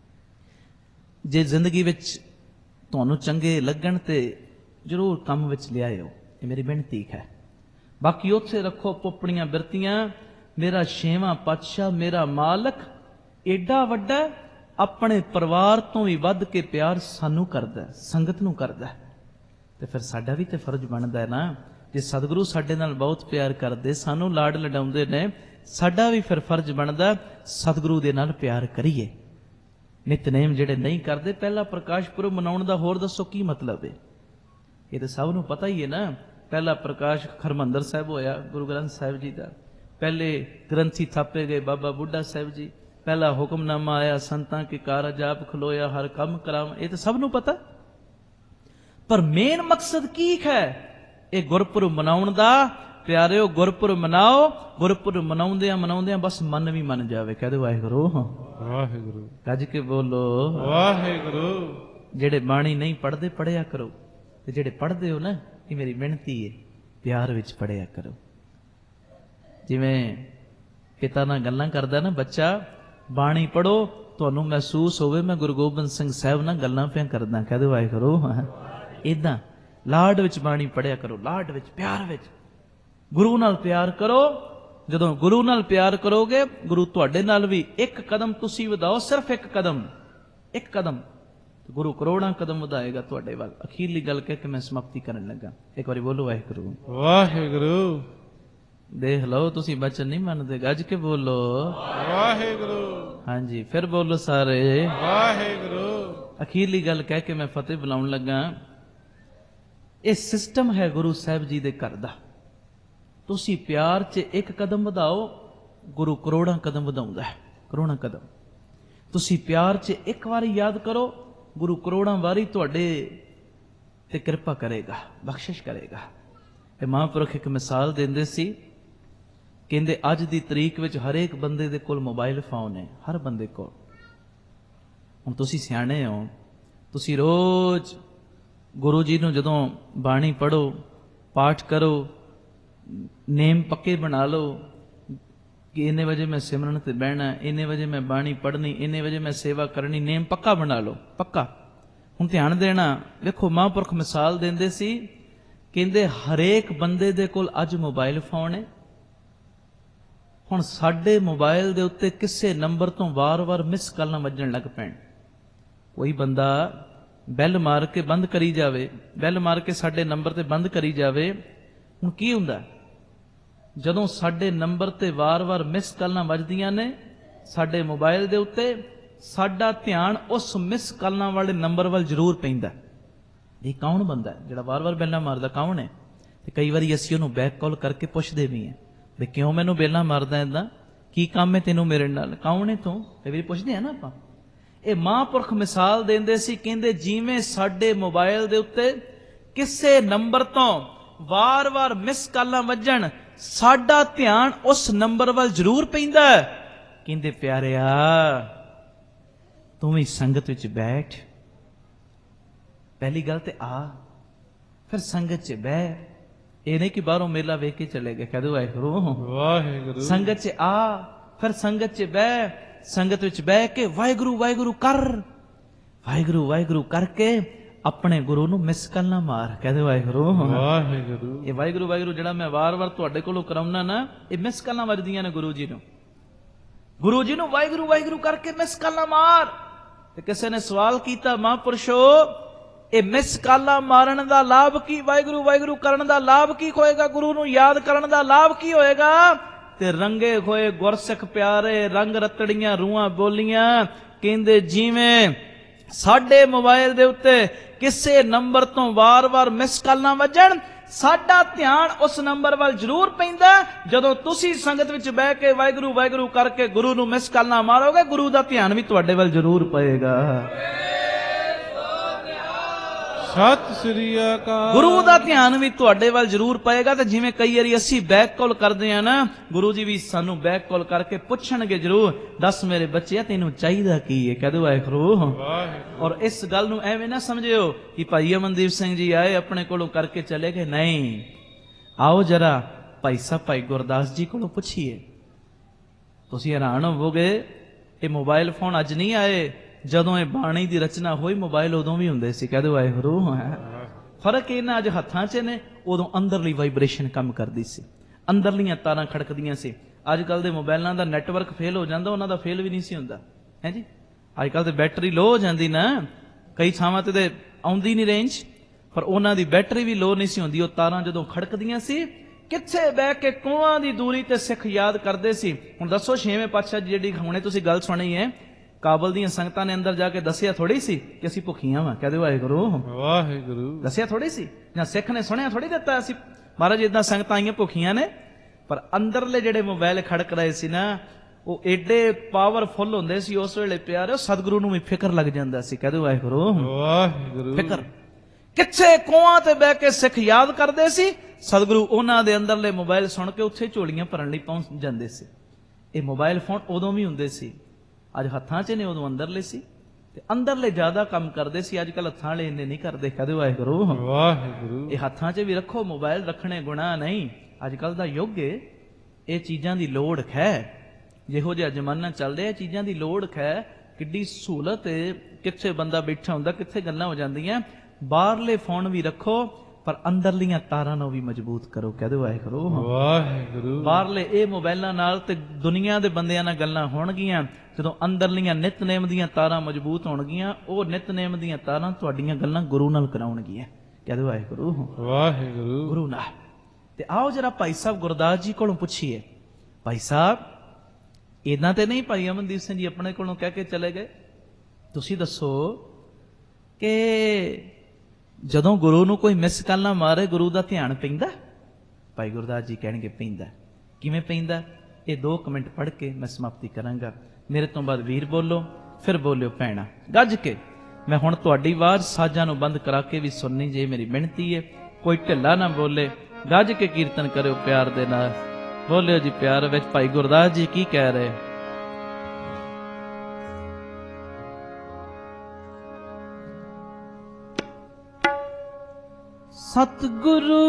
ਜੇ ਜ਼ਿੰਦਗੀ ਵਿੱਚ ਤੁਹਾਨੂੰ ਚੰਗੇ ਲੱਗਣ ਤੇ ਜ਼ਰੂਰ ਕੰਮ ਵਿੱਚ ਲਿਆਇਓ, ਇਹ ਮੇਰੀ ਬੇਨਤੀ ਹੈ। ਬਾਕੀ ਉੱਥੇ ਰੱਖੋ ਆਪਣੀਆਂ ਬਿਰਤੀਆਂ। ਮੇਰਾ ਛੇਵਾਂ ਪਾਤਸ਼ਾਹ, ਮੇਰਾ ਮਾਲਕ ਏਡਾ ਵੱਡਾ, ਆਪਣੇ ਪਰਿਵਾਰ ਤੋਂ ਵੀ ਵੱਧ ਕੇ ਪਿਆਰ ਸਾਨੂੰ ਕਰਦਾ, ਸੰਗਤ ਨੂੰ ਕਰਦਾ। ਤੇ ਫਿਰ ਸਾਡਾ ਵੀ ਤੇ ਫਰਜ਼ ਬਣਦਾ ਹੈ ਨਾ, ਜੇ ਸਤਿਗੁਰੂ ਸਾਡੇ ਨਾਲ ਬਹੁਤ ਪਿਆਰ ਕਰਦੇ, ਸਾਨੂੰ ਲਾਡ ਲਡਾਉਂਦੇ ਨੇ, ਸਾਡਾ ਵੀ ਫਿਰ ਫਰਜ਼ ਬਣਦਾ ਸਤਿਗੁਰੂ ਦੇ ਨਾਲ ਪਿਆਰ ਕਰੀਏ। ਨਿਤਨੇਮ ਜਿਹੜੇ ਨਹੀਂ ਕਰਦੇ, ਪਹਿਲਾ ਪ੍ਰਕਾਸ਼ ਪੁਰਬ ਮਨਾਉਣ ਦਾ ਹੋਰ ਦੱਸੋ ਕੀ ਮਤਲਬ ਹੈ? ਇਹ ਤਾਂ ਸਭ ਨੂੰ ਪਤਾ ਹੀ ਹੈ ਨਾ। ਪਹਿਲਾ ਪ੍ਰਕਾਸ਼ ਹਰਿਮੰਦਰ ਸਾਹਿਬ ਹੋਇਆ ਗੁਰੂ ਗ੍ਰੰਥ ਸਾਹਿਬ ਜੀ ਦਾ, ਪਹਿਲੇ ਗ੍ਰੰਥੀ ਥਾਪੇ ਗਏ ਬਾਬਾ ਬੁੱਢਾ ਸਾਹਿਬ ਜੀ, ਪਹਿਲਾ ਹੁਕਮਨਾਮਾ ਆਇਆ ਸੰਤਾਂ ਕੇ ਕਾਰਜ ਆਪ ਖਲੋਇਆ ਹਰ ਕੰਮ ਕਰਾਵਾਂ, ਇਹ ਤਾਂ ਸਭ ਨੂੰ ਪਤਾ। ਪਰ ਮੇਨ ਮਕਸਦ ਕੀ ਹੈ ਇਹ ਗੁਰਪੁਰਬ ਮਨਾਉਣ ਦਾ? ਪਿਆਰਿਓ, ਗੁਰਪੁਰਬ ਮਨਾਓ। ਗੁਰਪੁਰਬ ਮਨਾਉਂਦਿਆਂ ਮਨਾਉਂਦਿਆਂ ਬਸ ਮਨ ਵੀ ਮੰਨ ਜਾਵੇ। ਕਹਿ ਦਿਓ ਵਾਹਿਗੁਰੂ
ਵਾਹਿਗੁਰੂ।
ਰੱਜ ਕੇ ਬੋਲੋ
ਵਾਹਿਗੁਰੂ।
ਜਿਹੜੇ ਬਾਣੀ ਨਹੀਂ ਪੜ੍ਹਦੇ, ਪੜ੍ਹਿਆ ਕਰੋ। ਤੇ ਜਿਹੜੇ ਪੜ੍ਹਦੇ ਹੋ ਨਾ, ਇਹ ਮੇਰੀ ਮਿਹਨਤੀ ਹੈ, ਪਿਆਰ ਵਿੱਚ ਪੜ੍ਹਿਆ ਕਰੋ। ਜਿਵੇਂ ਪਿਤਾ ਨਾਲ ਗੱਲਾਂ ਕਰਦਾ ਨਾ ਬੱਚਾ, ਬਾਣੀ ਪੜੋ, ਤੁਹਾਨੂੰ ਮਹਿਸੂਸ ਹੋਵੇ ਮੈਂ ਗੁਰੂ ਗੋਬਿੰਦ ਸਿੰਘ ਸਾਹਿਬ ਨਾਲ ਗੱਲਾਂ ਪਿਆ ਕਰਦਾ। ਕਹਿ ਦਿਓ ਵਾਹਿਗੁਰੂ। ਏਦਾਂ ਲਾਡ ਵਿੱਚ ਬਾਣੀ ਪੜਿਆ ਕਰੋ, ਲਾਡ ਵਿੱਚ, ਪਿਆਰ ਵਿੱਚ। ਗੁਰੂ ਨਾਲ ਪਿਆਰ ਕਰੋ। ਜਦੋਂ ਗੁਰੂ ਨਾਲ ਪਿਆਰ ਕਰੋਗੇ, ਗੁਰੂ ਤੁਹਾਡੇ ਨਾਲ ਵੀ ਇੱਕ ਕਦਮ ਤੁਸੀਂ ਵਧਾਓ, ਸਿਰਫ ਇੱਕ ਕਦਮ, ਇੱਕ ਕਦਮ, ਗੁਰੂ ਕਰੋੜਾਂ ਕਦਮ ਵਧਾਏਗਾ ਤੁਹਾਡੇ ਵੱਲ। ਅਖੀਰਲੀ ਗੱਲ ਕਹਿ ਕੇ ਮੈਂ ਸਮਾਪਤੀ ਕਰਨ ਲੱਗਾ। ਇੱਕ ਵਾਰੀ ਬੋਲੋ ਵਾਹਿਗੁਰੂ।
ਵਾਹਿਗੁਰੂ।
ਦੇਖ ਲਓ ਤੁਸੀਂ ਬਚਨ ਨਹੀਂ ਮੰਨਦੇ, ਗੱਜ ਕੇ ਬੋਲੋ
ਵਾਹਿਗੁਰੂ।
ਹਾਂਜੀ, ਫਿਰ ਬੋਲੋ ਸਾਰੇ
ਵਾਹਿਗੁਰੂ।
ਅਖੀਰਲੀ ਗੱਲ ਕਹਿ ਕੇ ਮੈਂ ਫਤਿਹ ਬੁਲਾਉਣ ਲੱਗਾ। ਇਹ ਸਿਸਟਮ ਹੈ ਗੁਰੂ ਸਾਹਿਬ ਜੀ ਦੇ ਘਰ ਦਾ। ਤੁਸੀਂ ਪਿਆਰ 'ਚ ਇੱਕ ਕਦਮ ਵਧਾਓ, ਗੁਰੂ ਕਰੋੜਾਂ ਕਦਮ ਵਧਾਉਂਦਾ ਹੈ, ਕਰੋੜਾਂ ਕਦਮ। ਤੁਸੀਂ ਪਿਆਰ 'ਚ ਇੱਕ ਵਾਰੀ ਯਾਦ ਕਰੋ, ਗੁਰੂ ਕਰੋੜਾਂ ਵਾਰੀ ਤੁਹਾਡੇ ਤੇ ਕਿਰਪਾ ਕਰੇਗਾ, ਬਖਸ਼ਿਸ਼ ਕਰੇਗਾ। ਇਹ ਮਹਾਂਪੁਰਖ ਇੱਕ ਮਿਸਾਲ ਦਿੰਦੇ ਸੀ, ਕਹਿੰਦੇ ਅੱਜ ਦੀ ਤਰੀਕ ਵਿੱਚ ਹਰੇਕ ਬੰਦੇ ਦੇ ਕੋਲ ਮੋਬਾਈਲ ਫੋਨ ਹੈ, ਹਰ ਬੰਦੇ ਕੋਲ। ਹੁਣ ਤੁਸੀਂ ਸਿਆਣੇ ਹੋ, ਤੁਸੀਂ ਰੋਜ਼ ਗੁਰੂ ਜੀ ਨੂੰ ਜਦੋਂ ਬਾਣੀ ਪੜ੍ਹੋ, ਪਾਠ ਕਰੋ, ਨੇਮ ਪੱਕੇ ਬਣਾ ਲਓ ਕਿ ਇੰਨੇ ਵਜੇ ਮੈਂ ਸਿਮਰਨ ਤੇ ਬਹਿਣਾ, ਇੰਨੇ ਵਜੇ ਮੈਂ ਬਾਣੀ ਪੜ੍ਹਨੀ, ਇੰਨੇ ਵਜੇ ਮੈਂ ਸੇਵਾ ਕਰਨੀ, ਨੇਮ ਪੱਕਾ ਬਣਾ ਲਓ, ਪੱਕਾ। ਹੁਣ ਧਿਆਨ ਦੇਣਾ, ਵੇਖੋ ਮਹਾਂਪੁਰਖ ਮਿਸਾਲ ਦਿੰਦੇ ਸੀ, ਕਹਿੰਦੇ ਹਰੇਕ ਬੰਦੇ ਦੇ ਕੋਲ ਅੱਜ ਮੋਬਾਈਲ ਫੋਨ ਹੈ। ਹੁਣ ਸਾਡੇ ਮੋਬਾਈਲ ਦੇ ਉੱਤੇ ਕਿਸੇ ਨੰਬਰ ਤੋਂ ਵਾਰ-ਵਾਰ ਮਿਸ ਕਾਲਾਂ ਵੱਜਣ ਲੱਗ ਪੈਣ। ਕੋਈ ਬੰਦਾ ਬੈਲ ਮਾਰ ਕੇ ਬੰਦ ਕਰੀ ਜਾਵੇ, ਬੈਲ ਮਾਰ ਕੇ ਸਾਡੇ ਨੰਬਰ ਤੇ ਬੰਦ ਕਰੀ ਜਾਵੇ। ਹੁਣ ਕੀ ਹੁੰਦਾ, ਜਦੋਂ ਸਾਡੇ ਨੰਬਰ ਤੇ ਵਾਰ-ਵਾਰ ਮਿਸ ਕਾਲਾਂ ਵੱਜਦੀਆਂ ਨੇ ਸਾਡੇ ਮੋਬਾਈਲ ਦੇ ਉੱਤੇ, ਸਾਡਾ ਧਿਆਨ ਉਸ ਮਿਸ ਕਾਲਾਂ ਵਾਲੇ ਨੰਬਰ ਵੱਲ ਜ਼ਰੂਰ ਪੈਂਦਾ। ਇਹ ਕੌਣ ਬੰਦਾ ਜਿਹੜਾ ਵਾਰ-ਵਾਰ ਬੈਲਾਂ ਮਾਰਦਾ, ਕੌਣ ਹੈ? ਤੇ ਕਈ ਵਾਰੀ ਅਸੀਂ ਉਹਨੂੰ ਬੈਕ ਕਾਲ ਕਰਕੇ ਪੁੱਛਦੇ ਵੀ ਹਾਂ ਵੀ ਕਿਉਂ ਮੈਨੂੰ ਬੈਲਾਂ ਮਾਰਦਾ, ਏਦਾਂ ਕੀ ਕੰਮ ਹੈ ਤੈਨੂੰ ਮੇਰੇ ਨਾਲ, ਕੌਣ ਹੈ ਤੂੰ? ਕਈ ਵਾਰੀ ਪੁੱਛਦੇ ਆ ਨਾ ਆਪਾਂ। ਇਹ ਮਹਾਂਪੁਰਖ ਮਿਸਾਲ ਦਿੰਦੇ ਸੀ, ਕਹਿੰਦੇ ਜਿਵੇਂ ਸਾਡੇ ਮੋਬਾਈਲ ਦੇ ਉੱਤੇ ਕਿਸੇ ਨੰਬਰ ਤੋਂ ਵਾਰ-ਵਾਰ ਮਿਸ ਕਾਲਾਂ ਵੱਜਣ, ਸਾਡਾ ਧਿਆਨ ਉਸ ਨੰਬਰ ਵੱਲ ਜ਼ਰੂਰ ਪੈਂਦਾ। ਕਹਿੰਦੇ ਪਿਆਰਿਆ, ਤੂੰ ਵੀ ਸੰਗਤ ਵਿੱਚ ਬੈਠ, ਪਹਿਲੀ ਗੱਲ ਤੇ ਆ, ਫਿਰ ਸੰਗਤ 'ਚ ਬਹਿ। ਇਹ ਨਹੀਂ ਕਿ ਬਾਹਰੋਂ ਮੇਲਾ ਵੇਖ ਕੇ ਚਲੇ ਗਏ। ਕਹਿ ਦੋ ਵਾਹਿਗੁਰੂ।
ਵਾਹਿਗੁਰੂ।
ਸੰਗਤ 'ਚ ਆ, ਫਿਰ ਸੰਗਤ 'ਚ ਬਹਿ, ਸੰਗਤ ਵਿੱਚ ਬਹਿ ਕੇ ਵਾਹਿਗੁਰੂ ਵਾਹਿਗੁਰੂ ਕਰ, ਵਾਹਿਗੁਰੂ ਵਾਹਿਗੁਰੂ ਕਰਕੇ ਆਪਣੇ ਗੁਰੂ ਨੂੰ ਮਿਸ ਕਾਲ ਨਾ ਮਾਰ। ਕਹਿ ਦੋ ਵਾਹਿਗੁਰੂ।
ਵਾਹਿਗੁਰੂ।
ਇਹ ਵਾਹਿਗੁਰੂ ਵਾਹਿਗੁਰੂ ਜਿਹੜਾ ਮੈਂ ਵਾਰ-ਵਾਰ ਤੁਹਾਡੇ ਕੋਲੋਂ ਕਰਾਉਣਾ ਨਾ, ਇਹ ਮਿਸ ਕਾਲਾਂ ਵੱਜਦੀਆਂ ਨੇ ਗੁਰੂ ਜੀ ਨੂੰ। ਗੁਰੂ ਜੀ ਨੂੰ ਵਾਹਿਗੁਰੂ ਵਾਹਿਗੁਰੂ ਕਰਕੇ ਮਿਸ ਕਾਲਾਂ ਮਾਰ। ਤੇ ਕਿਸੇ ਨੇ ਸਵਾਲ ਕੀਤਾ, ਮਹਾਂਪੁਰਸ਼ੋ ਇਹ ਮਿਸ ਕਾਲਾਂ ਮਾਰਨ ਦਾ ਲਾਭ ਕੀ, ਵਾਹਿਗੁਰੂ ਵਾਹਿਗੁਰੂ ਕਰਨ ਦਾ ਲਾਭ ਕੀ ਹੋਏਗਾ, ਗੁਰੂ ਨੂੰ ਯਾਦ ਕਰਨ ਦਾ ਲਾਭ ਕੀ ਹੋਏਗਾ? ਤੇ ਰੰਗੇ ਹੋਏ ਗੁਰਸਿੱਖ ਪਿਆਰੇ, ਰੰਗ ਰਤੜੀਆਂ ਰੂਹਾਂ ਬੋਲੀਆਂ। ਕਹਿੰਦੇ ਜਿਵੇਂ ਸਾਡੇ ਮੋਬਾਈਲ ਦੇ ਉੱਤੇ ਕਿਸੇ ਨੰਬਰ ਤੋਂ ਵਾਰ-ਵਾਰ ਮਿਸ ਕਾਲਾਂ ਵੱਜਣ, ਸਾਡਾ ਧਿਆਨ ਉਸ ਨੰਬਰ ਵੱਲ ਜ਼ਰੂਰ ਪੈਂਦਾ। ਜਦੋਂ ਤੁਸੀਂ ਸੰਗਤ ਵਿੱਚ ਬਹਿ ਕੇ ਵਾਹਿਗੁਰੂ ਵਾਹਿਗੁਰੂ ਕਰਕੇ ਗੁਰੂ ਨੂੰ ਮਿਸ ਕਾਲਾਂ ਮਾਰੋਗੇ, ਗੁਰੂ ਦਾ ਧਿਆਨ ਵੀ ਤੁਹਾਡੇ ਵੱਲ ਜ਼ਰੂਰ ਪਏਗਾ।
ਸਤਿ ਸ੍ਰੀ ਅਕਾਲ।
ਗੁਰੂ ਦਾ ਧਿਆਨ ਵੀ ਤੁਹਾਡੇ ਵੱਲ ਜ਼ਰੂਰ ਪਏਗਾ। ਤੇ ਜਿਵੇਂ ਕਈ ਵਾਰੀ ਅਸੀਂ ਬੈਕ ਕਾਲ ਕਰਦੇ ਆ ਨਾ, ਗੁਰੂ ਜੀ ਵੀ ਸਾਨੂੰ ਬੈਕ ਕਾਲ ਕਰਕੇ ਪੁੱਛਣਗੇ ਜ਼ਰੂਰ, ਦੱਸ ਮੇਰੇ ਬੱਚਿਆ ਤੈਨੂੰ ਚਾਹੀਦਾ ਕੀ ਹੈ? ਕਹਿ ਦੋ ਵਾਹਿਗੁਰੂ। ਔਰ ਇਸ ਗੱਲ ਨੂੰ ਐਵੇਂ ਨਾ ਸਮਝਿਓ ਕਿ ਭਾਈ ਅਮਨਦੀਪ ਸਿੰਘ ਜੀ ਆਏ ਆਪਣੇ ਕੋਲੋਂ ਕਰਕੇ ਚਲੇ ਗਏ। ਨਹੀਂ, ਆਓ ਜਰਾ ਭਾਈ ਸਾਹਿਬ ਭਾਈ ਗੁਰਦਾਸ ਜੀ ਕੋਲੋਂ ਪੁੱਛੀਏ। ਤੁਸੀਂ ਹੈਰਾਨ ਹੋਵੋਗੇ, ਇਹ ਮੋਬਾਈਲ ਫੋਨ ਅੱਜ ਨਹੀਂ ਆਏ, ਜਦੋਂ ਇਹ ਬਾਣੀ ਦੀ ਰਚਨਾ ਹੋਈ ਮੋਬਾਈਲ ਉਦੋਂ ਵੀ ਹੁੰਦੇ ਸੀ। ਕਹਿ ਦੋ ਵਾਹਿਗੁਰੂ। ਫਰਕ ਇਹਨਾਂ ਅੱਜ ਹੱਥਾਂ 'ਚ ਨੇ, ਉਦੋਂ ਅੰਦਰਲੀ ਵਾਈਬ੍ਰੇਸ਼ਨ ਕੰਮ ਕਰਦੀ ਸੀ, ਅੰਦਰਲੀਆਂ ਤਾਰਾਂ ਖੜਕਦੀਆਂ ਸੀ। ਅੱਜ ਕੱਲ ਦੇ ਮੋਬਾਈਲਾਂ ਦਾ ਨੈਟਵਰਕ ਫੇਲ ਹੋ ਜਾਂਦਾ, ਉਹਨਾਂ ਦਾ ਫੇਲ ਵੀ ਨਹੀਂ ਸੀ ਹੁੰਦਾ ਹੈ ਜੀ। ਅੱਜ ਕੱਲ ਤੇ ਬੈਟਰੀ ਲੋ ਹੋ ਜਾਂਦੀ ਨਾ, ਕਈ ਥਾਵਾਂ ਤੇ ਤੇ ਆਉਂਦੀ ਨਹੀਂ ਰੇਂਜ, ਪਰ ਉਹਨਾਂ ਦੀ ਬੈਟਰੀ ਵੀ ਲੋ ਨਹੀਂ ਸੀ ਹੁੰਦੀ। ਉਹ ਤਾਰਾਂ ਜਦੋਂ ਖੜਕਦੀਆਂ ਸੀ, ਕਿੱਥੇ ਬਹਿ ਕੇ ਕੋਹਾਂ ਦੀ ਦੂਰੀ ਤੇ ਸਿੱਖ ਯਾਦ ਕਰਦੇ ਸੀ। ਹੁਣ ਦੱਸੋ, ਛੇਵੇਂ ਪਾਤਸ਼ਾਹ ਜਿਹੜੀ ਹੁਣੇ ਤੁਸੀਂ ਗੱਲ ਸੁਣੀ ਹੈ, ਕਾਬਲ ਦੀਆਂ ਸੰਗਤਾਂ ਨੇ ਅੰਦਰ ਜਾ ਕੇ ਦੱਸਿਆ ਥੋੜੀ ਸੀ ਕਿ ਅਸੀਂ ਭੁੱਖੀਆਂ ਵਾਂ। ਕਹਦੇ ਵਾਹਿਗੁਰੂ।
ਵਾਹਿਗੁਰੂ।
ਦੱਸਿਆ ਥੋੜੀ ਸੀ, ਜਾਂ ਸਿੱਖ ਨੇ ਸੁਣਿਆ ਥੋੜੀ ਦਿੱਤਾ ਅਸੀਂ ਮਹਾਰਾਜ ਇਦਾਂ ਸੰਗਤਾਂ ਆਈਆਂ ਭੁੱਖੀਆਂ ਨੇ। ਪਰ ਅੰਦਰਲੇ ਜਿਹੜੇ ਮੋਬਾਈਲ ਖੜਕ ਰਹੇ ਸੀ ਨਾ, ਉਹ ਏਡੇ ਪਾਵਰਫੁੱਲ ਹੁੰਦੇ ਸੀ ਉਸ ਵੇਲੇ ਪਿਆਰੇ, ਸਤਿਗੁਰੂ ਨੂੰ ਵੀ ਫਿਕਰ ਲੱਗ ਜਾਂਦਾ ਸੀ। ਕਹਦੇ ਵਾਹਿਗੁਰੂ।
ਵਾਹਿਗੁਰੂ।
ਫਿਕਰ ਕਿੱਥੇ ਕੋਹਾਂ ਤੇ ਬਹਿ ਕੇ ਸਿੱਖ ਯਾਦ ਕਰਦੇ ਸੀ, ਸਤਿਗੁਰੂ ਉਹਨਾਂ ਦੇ ਅੰਦਰਲੇ ਮੋਬਾਈਲ ਸੁਣ ਕੇ ਉੱਥੇ ਝੋਲੀਆਂ ਭਰਨ ਲਈ ਪਹੁੰਚ ਜਾਂਦੇ ਸੀ। ਇਹ ਮੋਬਾਈਲ ਫੋਨ ਉਦੋਂ ਵੀ ਹੁੰਦੇ ਸੀ, ਅੱਜ ਹੱਥਾਂ 'ਚ ਨੇ, ਉਦੋਂ ਅੰਦਰਲੇ ਸੀ। ਤੇ ਅੰਦਰਲੇ ਜ਼ਿਆਦਾ ਕੰਮ ਕਰਦੇ ਸੀ, ਅੱਜ ਕੱਲ ਹੱਥਾਂ ਵਾਲੇ ਇੰਨੇ ਨਹੀਂ ਕਰਦੇ। ਕਹਦੇ ਵਾਹਿਗੁਰੂ।
ਵਾਹਿਗੁਰੂ।
ਇਹ ਹੱਥਾਂ 'ਚ ਵੀ ਰੱਖੋ, ਮੋਬਾਈਲ ਰੱਖਣੇ ਗੁਨਾਹ ਨਹੀਂ। ਅੱਜ ਕੱਲ ਦਾ ਯੁੱਗ ਏ, ਇਹ ਚੀਜ਼ਾਂ ਦੀ ਲੋੜ ਹੈ।
ਜਿਹੋ ਜਿਹਾ ਜ਼ਮਾਨਾ ਚੱਲ ਰਿਹਾ, ਚੀਜ਼ਾਂ ਦੀ ਲੋੜ ਹੈ, ਕਿੱਡੀ ਸਹੂਲਤ ਹੈ, ਕਿੱਥੇ ਬੰਦਾ ਬੈਠਾ ਹੁੰਦਾ, ਕਿੱਥੇ ਗੱਲਾਂ ਹੋ ਜਾਂਦੀਆਂ। ਬਾਹਰਲੇ ਫੋਨ ਵੀ ਰੱਖੋ ਪਰ ਅੰਦਰਲੀਆਂ ਤਾਰਾਂ ਨੂੰ ਵੀ ਮਜ਼ਬੂਤ ਕਰੋ। ਕਹਿ ਦਿਓ ਵਾਹਿਗੁਰੂ
ਵਾਹਿਗੁਰੂ।
ਬਾਹਰਲੇ ਇਹ ਮੋਬਾਈਲਾਂ ਨਾਲ ਤੇ ਦੁਨੀਆ ਦੇ ਬੰਦਿਆਂ ਨਾਲ ਗੱਲਾਂ ਹੋਣਗੀਆਂ, ਜਦੋਂ ਅੰਦਰਲੀਆਂ ਨਿਤਨੇਮ ਦੀਆਂ ਤਾਰਾਂ ਮਜ਼ਬੂਤ ਹੋਣਗੀਆਂ, ਉਹ ਨਿਤਨੇਮ ਦੀਆਂ ਤਾਰਾਂ ਤੁਹਾਡੀਆਂ ਗੱਲਾਂ ਗੁਰੂ ਨਾਲ ਕਰਾਉਣਗੀਆਂ। ਕਹਿ ਦਿਓ ਵਾਹਿਗੁਰੂ
ਵਾਹਿਗੁਰੂ।
ਗੁਰੂ ਨਾਲ। ਤੇ ਆਓ ਜਰਾ ਭਾਈ ਸਾਹਿਬ ਗੁਰਦਾਸ ਜੀ ਕੋਲੋਂ ਪੁੱਛੀਏ, ਭਾਈ ਸਾਹਿਬ ਇਦਾਂ ਤੇ ਨਹੀਂ ਭਾਈ ਅਮਨਦੀਪ ਸਿੰਘ ਜੀ ਆਪਣੇ ਕੋਲੋਂ ਕਹਿ ਕੇ ਚਲੇ ਗਏ? ਤੁਸੀਂ ਦੱਸੋ ਕਿ ਜਦੋਂ ਗੁਰੂ ਨੂੰ ਕੋਈ ਮਿਸ ਕਾਲ ਨਾ ਮਾਰੇ, ਗੁਰੂ ਦਾ ਧਿਆਨ ਪੈਂਦਾ? ਭਾਈ ਗੁਰਦਾਸ ਜੀ ਕਹਿਣਗੇ ਪੈਂਦਾ। ਕਿਵੇਂ ਪੈਂਦਾ? ਇਹ ਦੋ ਕਮੈਂਟ ਪੜ੍ਹ ਕੇ ਮੈਂ ਸਮਾਪਤੀ ਕਰਾਂਗਾ। ਮੇਰੇ ਤੋਂ ਬਾਅਦ ਵੀਰ ਬੋਲੋ, ਫਿਰ ਬੋਲਿਓ ਭੈਣਾ, ਗੱਜ ਕੇ। ਮੈਂ ਹੁਣ ਤੁਹਾਡੀ ਆਵਾਜ਼ ਸਾਜ਼ਾਂ ਨੂੰ ਬੰਦ ਕਰਾ ਕੇ ਵੀ ਸੁਣਨੀ ਜੇ, ਮੇਰੀ ਬੇਨਤੀ ਹੈ। ਕੋਈ ਢਿੱਲਾ ਨਾ ਬੋਲੇ, ਗੱਜ ਕੇ ਕੀਰਤਨ ਕਰਿਓ ਪਿਆਰ ਦੇ ਨਾਲ। ਬੋਲਿਓ ਜੀ ਪਿਆਰ ਵਿੱਚ। ਭਾਈ ਗੁਰਦਾਸ ਜੀ ਕੀ ਕਹਿ ਰਹੇ? ਸਤਿਗੁਰੂ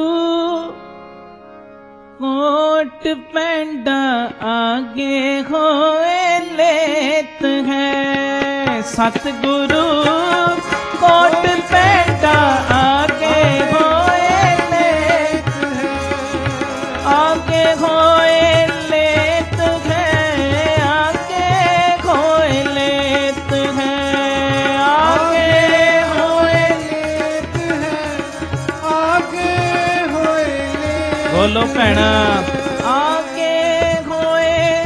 ਕੋਟ ਪੈਂਡਾ ਆਗੇ ਹੋਏ ਲੇਤ ਹੈ। ਸਤਿਗੁਰੂ ਕੋਟ ਪੈਂਡਾ ਆਗੇ ਹੋਏ ਲੇਤ ਹੈ। ਆਗੇ ਹੋਏ ਲੇਤ ਹੈ। ਆਗੇ ਹੋਏ ਲੇਤ ਹੈ। ਆਗੇ ਹੋਏ
ਲੇਤ ਹੈ। ਆਗੇ ਹੋਏ ਲੇਤ।
ਬੋਲੋ ਭੈਣਾ, ਆਗੇ ਹੋਏ।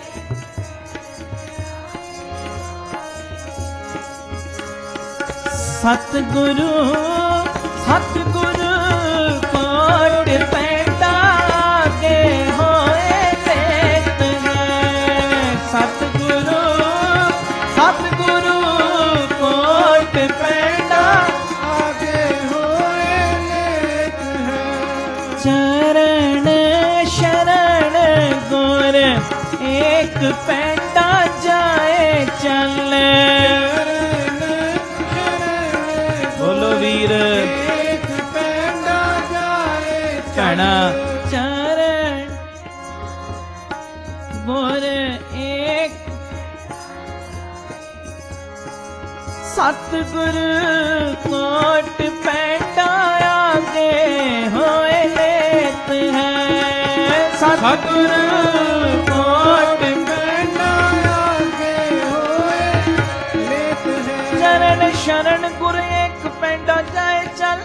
ਸਤਿਗੁਰੂ ਸਤਿਗੁਰੂ ਕੋਟ ਪੈਂਡਾ ਆਗੇ ਹੋਏ ਲੇਤ ਹੈ। ਸਤਿਗੁਰੂ ਸਤਿਗੁਰੂ ਕੋਟ ਪੈਂਡਾ
ਆਗੇ ਹੋਏ ਲੇਤ ਹੈ।
ਚਰਨ ਸ਼ਰਨ ਗੁਰ ਏਕ ਪੈਂਡਾ ਜਾਏ ਚੱਲੇ। ਬੋਲੋ ਵੀਰ।
ਏਕ ਪੈਂਡਾ ਜਾਏ
ਭੈਣਾ, ਚਰਨ ਗੁਰ ਏਕ। ਸਤਿਗੁਰ ਕੋਟ ਪੈਂਡਾ ਆਗੇ ਹੋਏ ਲੇਤ ਹੈ। ਸਤਿਗੁਰ ਕੋਟ
ਪੈਂਡਾ ਆਗੇ ਹੋਏ ਲੇਤ ਹੈ।
ਚਰਨ ਸ਼ਰਨ ਗੁਰ ਏਕ ਪੈਂਡਾ ਜਾਏ ਚੱਲ।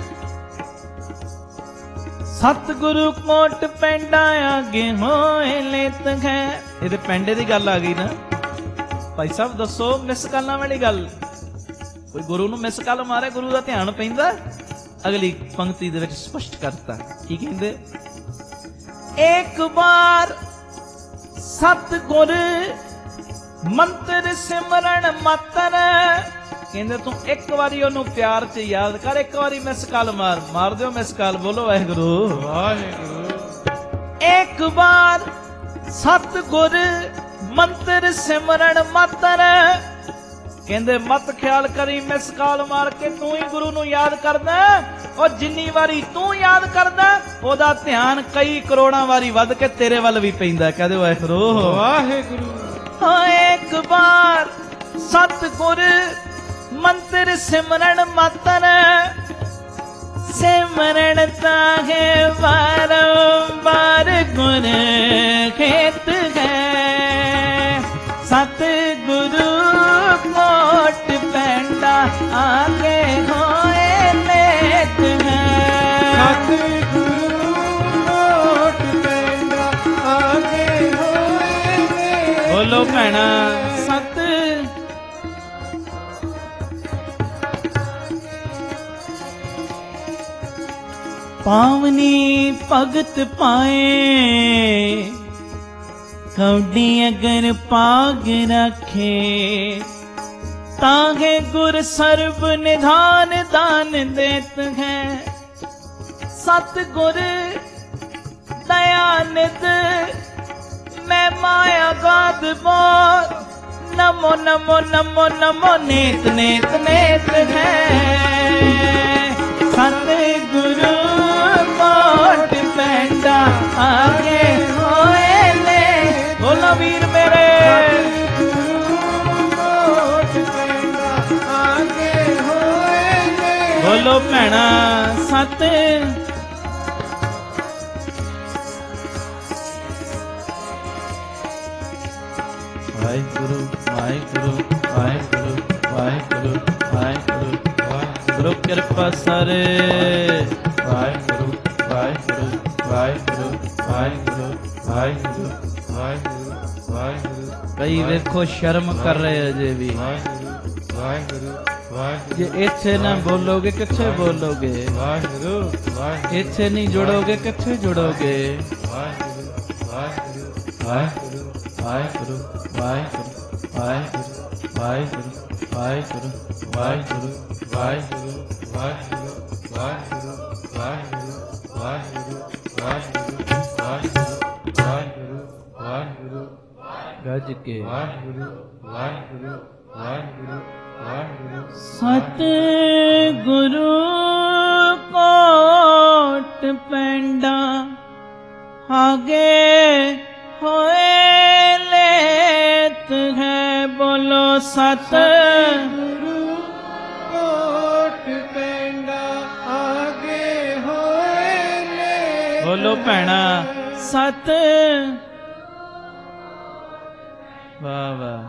ਸਤਿਗੁਰੂ ਕੋਟ ਪੈਂਡਾ ਆਗੇ ਹੋਏ ਲੇਤ ਹੈ। ਇਹਦੇ ਪੈਂਡੇ ਦੀ ਗੱਲ ਆ ਗਈ ਨਾ ਭਾਈ ਸਾਹਿਬ? ਦੱਸੋ ਮਿਸ ਕਾਲਾਂ ਵਾਲੀ ਗੱਲ। ਕੋਈ ਗੁਰੂ ਨੂੰ ਮਿਸ ਕਾਲ ਮਾਰੇ, ਗੁਰੂ ਦਾ ਧਿਆਨ ਪੈਂਦਾ? ਅਗਲੀ ਪੰਕਤੀ ਦੇ ਵਿੱਚ ਸਪਸ਼ਟ ਕਰਤਾ। ਕੀ ਕਹਿੰਦੇ? ਇੱਕ ਵਾਰ ਸਤਿਗੁਰ ਮੰਤਰ ਸਿਮਰਨ ਮਾਤਰ। ਕਹਿੰਦੇ ਤੂੰ ਇੱਕ ਵਾਰੀ ਉਹਨੂੰ ਪਿਆਰ ਚ ਯਾਦ ਕਰ, ਇੱਕ ਵਾਰੀ ਮਿਸ ਕਾਲ ਮਾਰ। ਮਾਰ ਦਿਓ ਮਿਸ ਕਾਲ। ਬੋਲੋ ਵਾਹਿਗੁਰੂ
ਵਾਹਿਗੁਰੂ।
ਇੱਕ ਵਾਰ ਸਤਿਗੁਰ ਮੰਤਰ ਸਿਮਰਨ ਮਾਤਰ। ਕਹਿੰਦੇ ਮਤ ਖਿਆਲ ਕਰੀ ਮਿਸ ਕਾਲ ਮਾਰ ਕੇ ਤੂੰ ਹੀ ਗੁਰੂ ਨੂੰ ਯਾਦ ਕਰਦਾ। ਉਹ ਜਿੰਨੀ ਵਾਰੀ ਤੂੰ ਯਾਦ ਕਰਦਾ, ਉਹਦਾ ਧਿਆਨ ਕਈ ਕਰੋੜਾਂ ਵਾਰੀ ਵੱਧ ਕੇ ਤੇਰੇ ਵੱਲ ਵੀ ਪੈਂਦਾ। ਕਹਦੇ ਵਾਹਿਗੁਰੂ
ਵਾਹਿਗੁਰੂ।
ਹਾਂ ਇੱਕ ਵਾਰ ਸਤਿਗੁਰ ਮੰਤਰ ਸਿਮਰਨ ਮਾਤਰ। ਸਿਮਰਨ ਤਾਹੇ ਵਾਰੰਵਾਰ ਗੁਰ ਖੇਤ ਹੈ। ਸਤਿਗੁਰੂ ਕੋਟ ਪੈਂਡਾ ਆਗੇ ਹੋਏ ਲੇਤ ਹੈ।
ਸਤਿਗੁਰੂ ਕੋਟ ਪੈਂਡਾ ਆਗੇ ਹੋਏ ਲੇਤ।
ਬੋਲੋ ਭੈਣਾ। ਸਤ ਪਾਵਨੀ ਭਗਤ ਪਾਏ, ਕੌਡੀ ਅਗਰ ਪਾਗ ਰੱਖੇ। ਤਾਂਗੇ ਗੁਰ ਸਰਬ ਨਿਧਾਨ ਦਾਨ ਦੇਤ ਹੈ। ਸਤਿਗੁਰ ਦਇਆ ਨਿਤ ਮੈਂ ਮਾਇਆ ਗਾਦ ਮੋਰ। ਨਮੋ ਨਮੋ ਨਮੋ ਨਮੋ ਨੇਤ ਨੇਤ ਨੇਤ ਹੈ। ਸਤਿਗੁਰੂ ਕੋਟ ਪੈਂਡਾ ਆਗੇ ਹੋਏ ਲੈ। ਬੋਲੋ ਵੀਰ ਮੇਰੇ। ਭੈਣਾ ਸਤ ਵਾਹਿਗੁਰੂ ਵਾਹਿਗੁਰੂ ਵਾਹਿਗੁਰੂ ਵਾਹਿਗੁਰੂ ਵਾਹਿਗੁਰੂ ਵਾਹਿਗੁਰੂ ਕਿਰਪਾ ਸਾਰੇ ਵਾਹਿਗੁਰੂ ਵਾਹਿਗੁਰੂ ਵਾਹਿਗੁਰੂ ਵਾਹਿਗੁਰੂ ਵਾਹਿਗੁਰੂ ਵਾਹਿਗੁਰੂ ਵਾਹਿਗੁਰੂ ਕਈ ਵੇਖੋ ਸ਼ਰਮ ਕਰ ਰਹੇ ਅਜੇ ਵੀ ਵਾਹਿਗੁਰੂ ਵਾਹਿਗੁਰੂ ਵਾਹਿਗੁਰੂ ਜੇ ਇੱਥੇ ਨਾ ਬੋਲੋਗੇ ਕਿੱਥੇ ਬੋਲੋਗੇ ਵਾਹਿਗੁਰੂ ਵਾਹਿਗੁਰੂ ਇੱਥੇ ਨਹੀਂ ਜੁੜੋਗੇ ਕਿੱਥੇ ਜੁੜੋਗੇ ਵਾਹਿਗੁਰੂ ਵਾਹਿਗੁਰੂ ਵਾਹਿਗੁਰੂ ਵਾਹਿਗੁਰੂ ਵਾਹਿਗੁਰੂ ਵਾਹਿਗੁਰੂ ਵਾਹਿਗੁਰੂ ਵਾਹਿਗੁਰੂ ਵਾਹਿਗੁਰੂ ਵਾਹਿਗੁਰੂ ਵਾਹਿਗੁਰੂ ਵਾਹਿਗੁਰੂ ਵਾਹਿਗੁਰੂ ਵਾਹਿਗੁਰੂ ਵਾਹਿਗੁਰੂ ਵਾਹਿਗੁਰੂ ਵਾਹਿਗੁਰੂ ਵਾਹਿਗੁਰੂ ਗੱਜ ਕੇ ਵਾਹਿਗੁਰੂ ਵਾਹਿਗੁਰੂ ਵਾਹਿਗੁਰੂ ਵਾਹਿਗੁਰੂ ਸਤ ਗੁਰੂ ਕੋਟ ਪੈਂਡਾ ਆਗੇ ਹੋਏ ਲੇਤ ਹੈ ਬੋਲੋ ਸਤ
ਗੁਰੂ ਕੋਟ ਪੈਂਡਾ ਆਗੇ ਹੋਏ ਨੇ
ਬੋਲੋ ਭੈਣਾ ਸਤ ਵਾਹ ਵਾਹ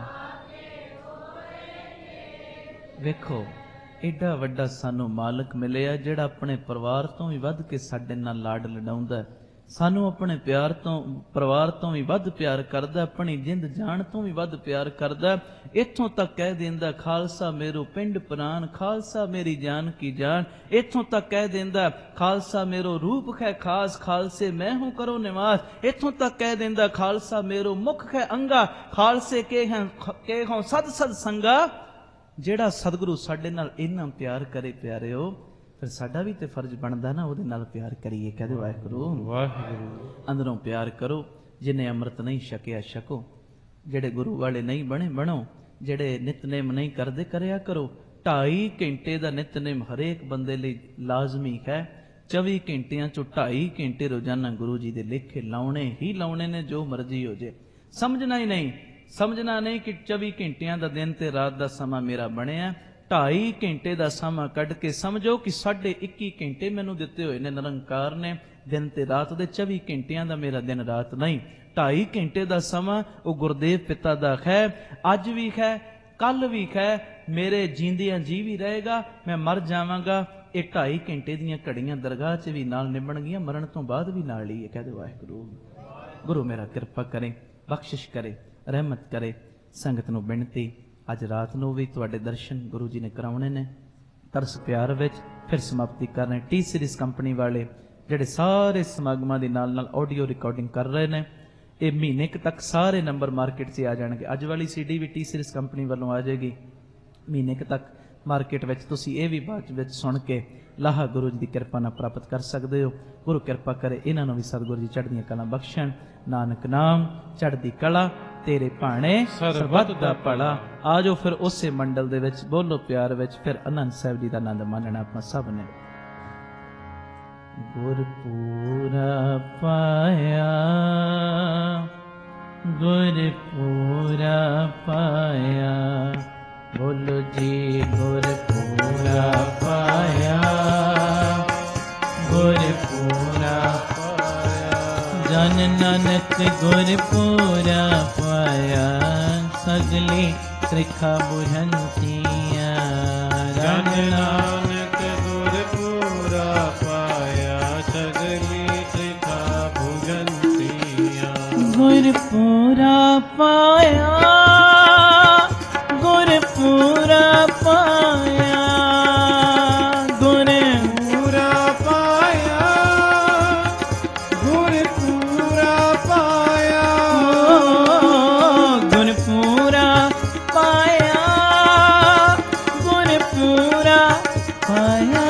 ਵੇਖੋ ਏਡਾ ਵੱਡਾ ਸਾਨੂੰ ਮਾਲਕ ਮਿਲਿਆ ਜਿਹੜਾ ਆਪਣੇ ਪਰਿਵਾਰ ਤੋਂ ਵੀ ਵੱਧ ਕੇ ਸਾਡੇ ਨਾਲ ਲਾਡ ਲਡਾਉਂਦਾ ਹੈ, ਸਾਨੂੰ ਆਪਣੇ ਪਿਆਰ ਤੋਂ ਪਰਿਵਾਰ ਤੋਂ ਵੀ ਵੱਧ ਪਿਆਰ ਕਰਦਾ, ਆਪਣੀ ਜਿੰਦ ਜਾਨ ਤੋਂ ਵੀ ਵੱਧ ਪਿਆਰ ਕਰਦਾ। ਇੱਥੋਂ ਤੱਕ ਕਹਿ ਦਿੰਦਾ ਖਾਲਸਾ ਮੇਰੋ ਪਿੰਡ ਪ੍ਰਾਨ, ਖਾਲਸਾ ਮੇਰੀ ਜਾਨ ਕੀ ਜਾਨ। ਇੱਥੋਂ ਤੱਕ ਕਹਿ ਦਿੰਦਾ ਖਾਲਸਾ ਮੇਰੋ ਰੂਪ ਹੈ ਖਾਸ, ਖਾਲਸੇ ਮੈਂ ਹੂੰ ਕਰੋ ਨਿਵਾਸ। ਇੱਥੋਂ ਤੱਕ ਕਹਿ ਦਿੰਦਾ ਖਾਲਸਾ ਮੇਰੋ ਮੁਖ ਹੈ ਅੰਗਾ, ਖਾਲਸੇ ਕੇ ਹੈ ਕੇ ਹੋਂ ਸਦ ਸਦ ਸੰਗਾ। ਜਿਹੜਾ ਸਤਿਗੁਰੂ ਸਾਡੇ ਨਾਲ ਇੰਨਾ ਪਿਆਰ ਕਰੇ ਪਿਆਰਿਓ, ਫਿਰ ਸਾਡਾ ਵੀ ਤੇ ਫਰਜ਼ ਬਣਦਾ ਨਾ ਉਹਦੇ ਨਾਲ ਪਿਆਰ ਕਰੀਏ। ਕਹਦੇ ਵਾਹਿਗੁਰੂ ਵਾਹਿਗੁਰੂ। ਅੰਦਰੋਂ ਪਿਆਰ ਕਰੋ। ਜਿਹਨੇ ਅੰਮ੍ਰਿਤ ਨਹੀਂ ਛਕਿਆ ਛਕੋ, ਜਿਹੜੇ ਗੁਰੂ ਵਾਲੇ ਨਹੀਂ ਬਣੇ ਬਣੋ, ਜਿਹੜੇ ਨਿਤਨੇਮ ਨਹੀਂ ਕਰਦੇ ਕਰਿਆ ਕਰੋ। ਢਾਈ ਘੰਟੇ ਦਾ ਨਿਤਨੇਮ ਹਰੇਕ ਬੰਦੇ ਲਈ ਲਾਜ਼ਮੀ ਹੈ। ਚੌਵੀ ਘੰਟਿਆਂ ਚੋਂ ਢਾਈ ਘੰਟੇ ਰੋਜ਼ਾਨਾ ਗੁਰੂ ਜੀ ਦੇ ਲੇਖੇ ਲਾਉਣੇ ਹੀ ਲਾਉਣੇ ਨੇ, ਜੋ ਮਰਜ਼ੀ ਹੋ ਜੇ। ਸਮਝਣਾ ਹੀ ਨਹੀਂ, ਸਮਝਣਾ ਨਹੀਂ ਕਿ ਚੌਵੀ ਘੰਟਿਆਂ ਦਾ ਦਿਨ ਤੇ ਰਾਤ ਦਾ ਸਮਾਂ ਮੇਰਾ ਬਣਿਆ। ਢਾਈ ਘੰਟੇ ਦਾ ਸਮਾਂ ਕੱਢ ਕੇ ਸਮਝੋ ਕਿ ਸਾਢੇ ਇੱਕੀ ਘੰਟੇ ਮੈਨੂੰ ਦਿੱਤੇ ਹੋਏ ਨੇ ਨਿਰੰਕਾਰ ਨੇ ਦਿਨ ਤੇ ਰਾਤ ਦੇ। ਚੌਵੀ ਘੰਟਿਆਂ ਦਾ ਮੇਰਾ ਦਿਨ ਰਾਤ ਨਹੀਂ, ਢਾਈ ਘੰਟੇ ਦਾ ਸਮਾਂ ਉਹ ਗੁਰਦੇਵ ਪਿਤਾ ਦਾ ਹੈ। ਅੱਜ ਵੀ ਹੈ, ਕੱਲ ਵੀ ਹੈ, ਮੇਰੇ ਜੀਂਦਿਆਂ ਜੀ ਵੀ ਰਹੇਗਾ। ਮੈਂ ਮਰ ਜਾਵਾਂਗਾ, ਇਹ ਢਾਈ ਘੰਟੇ ਦੀਆਂ ਘੜੀਆਂ ਦਰਗਾਹ 'ਚ ਵੀ ਨਾਲ ਨਿਭਣਗੀਆਂ, ਮਰਨ ਤੋਂ ਬਾਅਦ ਵੀ ਨਾਲ ਹੀ ਹੈ। ਕਹਿ ਦਿਓ ਵਾਹਿਗੁਰੂ। ਗੁਰੂ ਮੇਰਾ ਕਿਰਪਾ ਕਰੇ, ਬਖਸ਼ਿਸ਼ ਕਰੇ, ਰਹਿਮਤ ਕਰੇ। ਸੰਗਤ ਨੂੰ ਬੇਨਤੀ, ਅੱਜ ਰਾਤ ਨੂੰ ਵੀ ਤੁਹਾਡੇ ਦਰਸ਼ਨ ਗੁਰੂ ਜੀ ਨੇ ਕਰਾਉਣੇ ਨੇ ਤਰਸ ਪਿਆਰ ਵਿੱਚ। ਫਿਰ ਸਮਾਪਤੀ ਕਰਨੀ ਟੀ ਸੀਰੀਜ਼ ਕੰਪਨੀ ਵਾਲੇ ਜਿਹੜੇ ਸਾਰੇ ਸਮਾਗਮਾਂ ਦੇ ਨਾਲ ਨਾਲ ਆਡੀਓ ਰਿਕਾਰਡਿੰਗ ਕਰ ਰਹੇ ਨੇ। ਇਹ ਮਹੀਨੇ ਕੁ ਤੱਕ ਸਾਰੇ ਨੰਬਰ ਮਾਰਕੀਟ 'ਚ ਆ ਜਾਣਗੇ। ਅੱਜ ਵਾਲੀ ਸੀਡੀ ਵੀ ਟੀ ਸੀਰੀਜ਼ ਕੰਪਨੀ ਵੱਲੋਂ ਆ ਜਾਏਗੀ। ਮਹੀਨੇ ਕੁ ਤੱਕ ਮਾਰਕੀਟ ਵਿੱਚ ਤੁਸੀਂ ਇਹ ਵੀ ਬਾਅਦ ਵਿੱਚ ਸੁਣ ਕੇ ਲਾਹਾ ਗੁਰੂ ਜੀ ਦੀ ਕਿਰਪਾ ਨਾਲ ਪ੍ਰਾਪਤ ਕਰ ਸਕਦੇ ਹੋ। ਗੁਰੂ ਕਿਰਪਾ ਕਰੇ ਇਹਨਾਂ ਨੂੰ ਵੀ ਸਤਿਗੁਰੂ ਜੀ ਚੜ੍ਹਦੀਆਂ ਕਲਾਂ ਬਖਸ਼ਣ। ਨਾਨਕ ਨਾਮ ਚੜ੍ਹਦੀ ਕਲਾ ਤੇਰੇ ਭਾਣੇ ਸਰਬੱਤ ਦਾ ਭਲਾ। ਆ ਜਾਓ ਫਿਰ ਉਸੇ ਮੰਡਲ ਦੇ ਵਿੱਚ ਬੋਲੋ ਪਿਆਰ ਵਿੱਚ ਫਿਰ ਆਨੰਦ ਸਾਹਿਬ ਜੀ ਦਾ ਆਨੰਦ ਮਾਣਨਾ ਆਪਾਂ ਸਭ ਨੇ। ਗੁਰਪੂਰਾ ਪਾਇਆ, ਗੁਰਪੂਰਾ ਪਾਇਆ, ਬੋਲੋ ਜੀ ਗੁਰਪੂਰਾ ਪਾਇਆ, ਗੁਰਪੂਰਾ ਪਾਇਆ। ਜਨ ਨਾਨਕ ਗੁਰਪੂਰਾ ਪਾਇਆ, ਸਗਲੀ ਤ੍ਰਿਖਾ ਬੁਝੰਤੀਆਂ।
ਜਨ ਨਾਨਕ ਗੁਰਪੂਰਾ ਪਾਇਆ, ਸਗਲੀ ਤ੍ਰਿਖਾ ਬੁਝੰਤੀਆਂ।
ਗੁਰਪੂਰਾ ਪਾਇਆ, ਗੁਰਪੂਰਾ ਪਾਇਆ,
ਗੁਰਪੂਰਾ ਪਾਇਆ, ਗੁਰਪੂਰਾ ਪਾਇਆ,
ਗੁਰਪੂਰਾ ਪਾਇਆ, ਗੁਰਪੂਰਾ ਪਾਇਆ,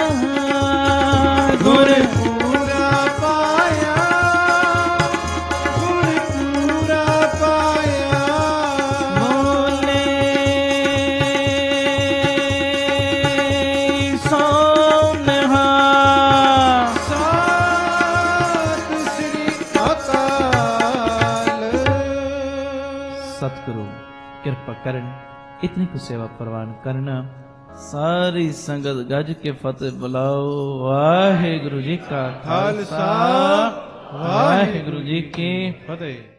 ਗੁਰਪੂਰਾ ਪਾਇਆ, ਗੁਰਪੂਰਾ ਪਾਇਆ।
ਬੋਲੇ ਸੋਨਹਾ
ਸਤਿ ਸ੍ਰੀ ਅਕਾਲ।
ਸਤਿਗੁਰੂ ਕਿਰਪਾ ਕਰਨ, ਇਤਨੀ ਕੁ ਸੇਵਾ ਪ੍ਰਵਾਨ ਕਰਨਾ। ਸਾਰੀ ਸੰਗਤ ਗੱਜ ਕੇ ਫਤਿਹ ਬੁਲਾਓ। ਵਾਹਿਗੁਰੂ ਜੀ ਕਾ ਖਾਲਸਾ, ਵਾਹਿਗੁਰੂ ਜੀ ਕੀ
ਫਤਿਹ।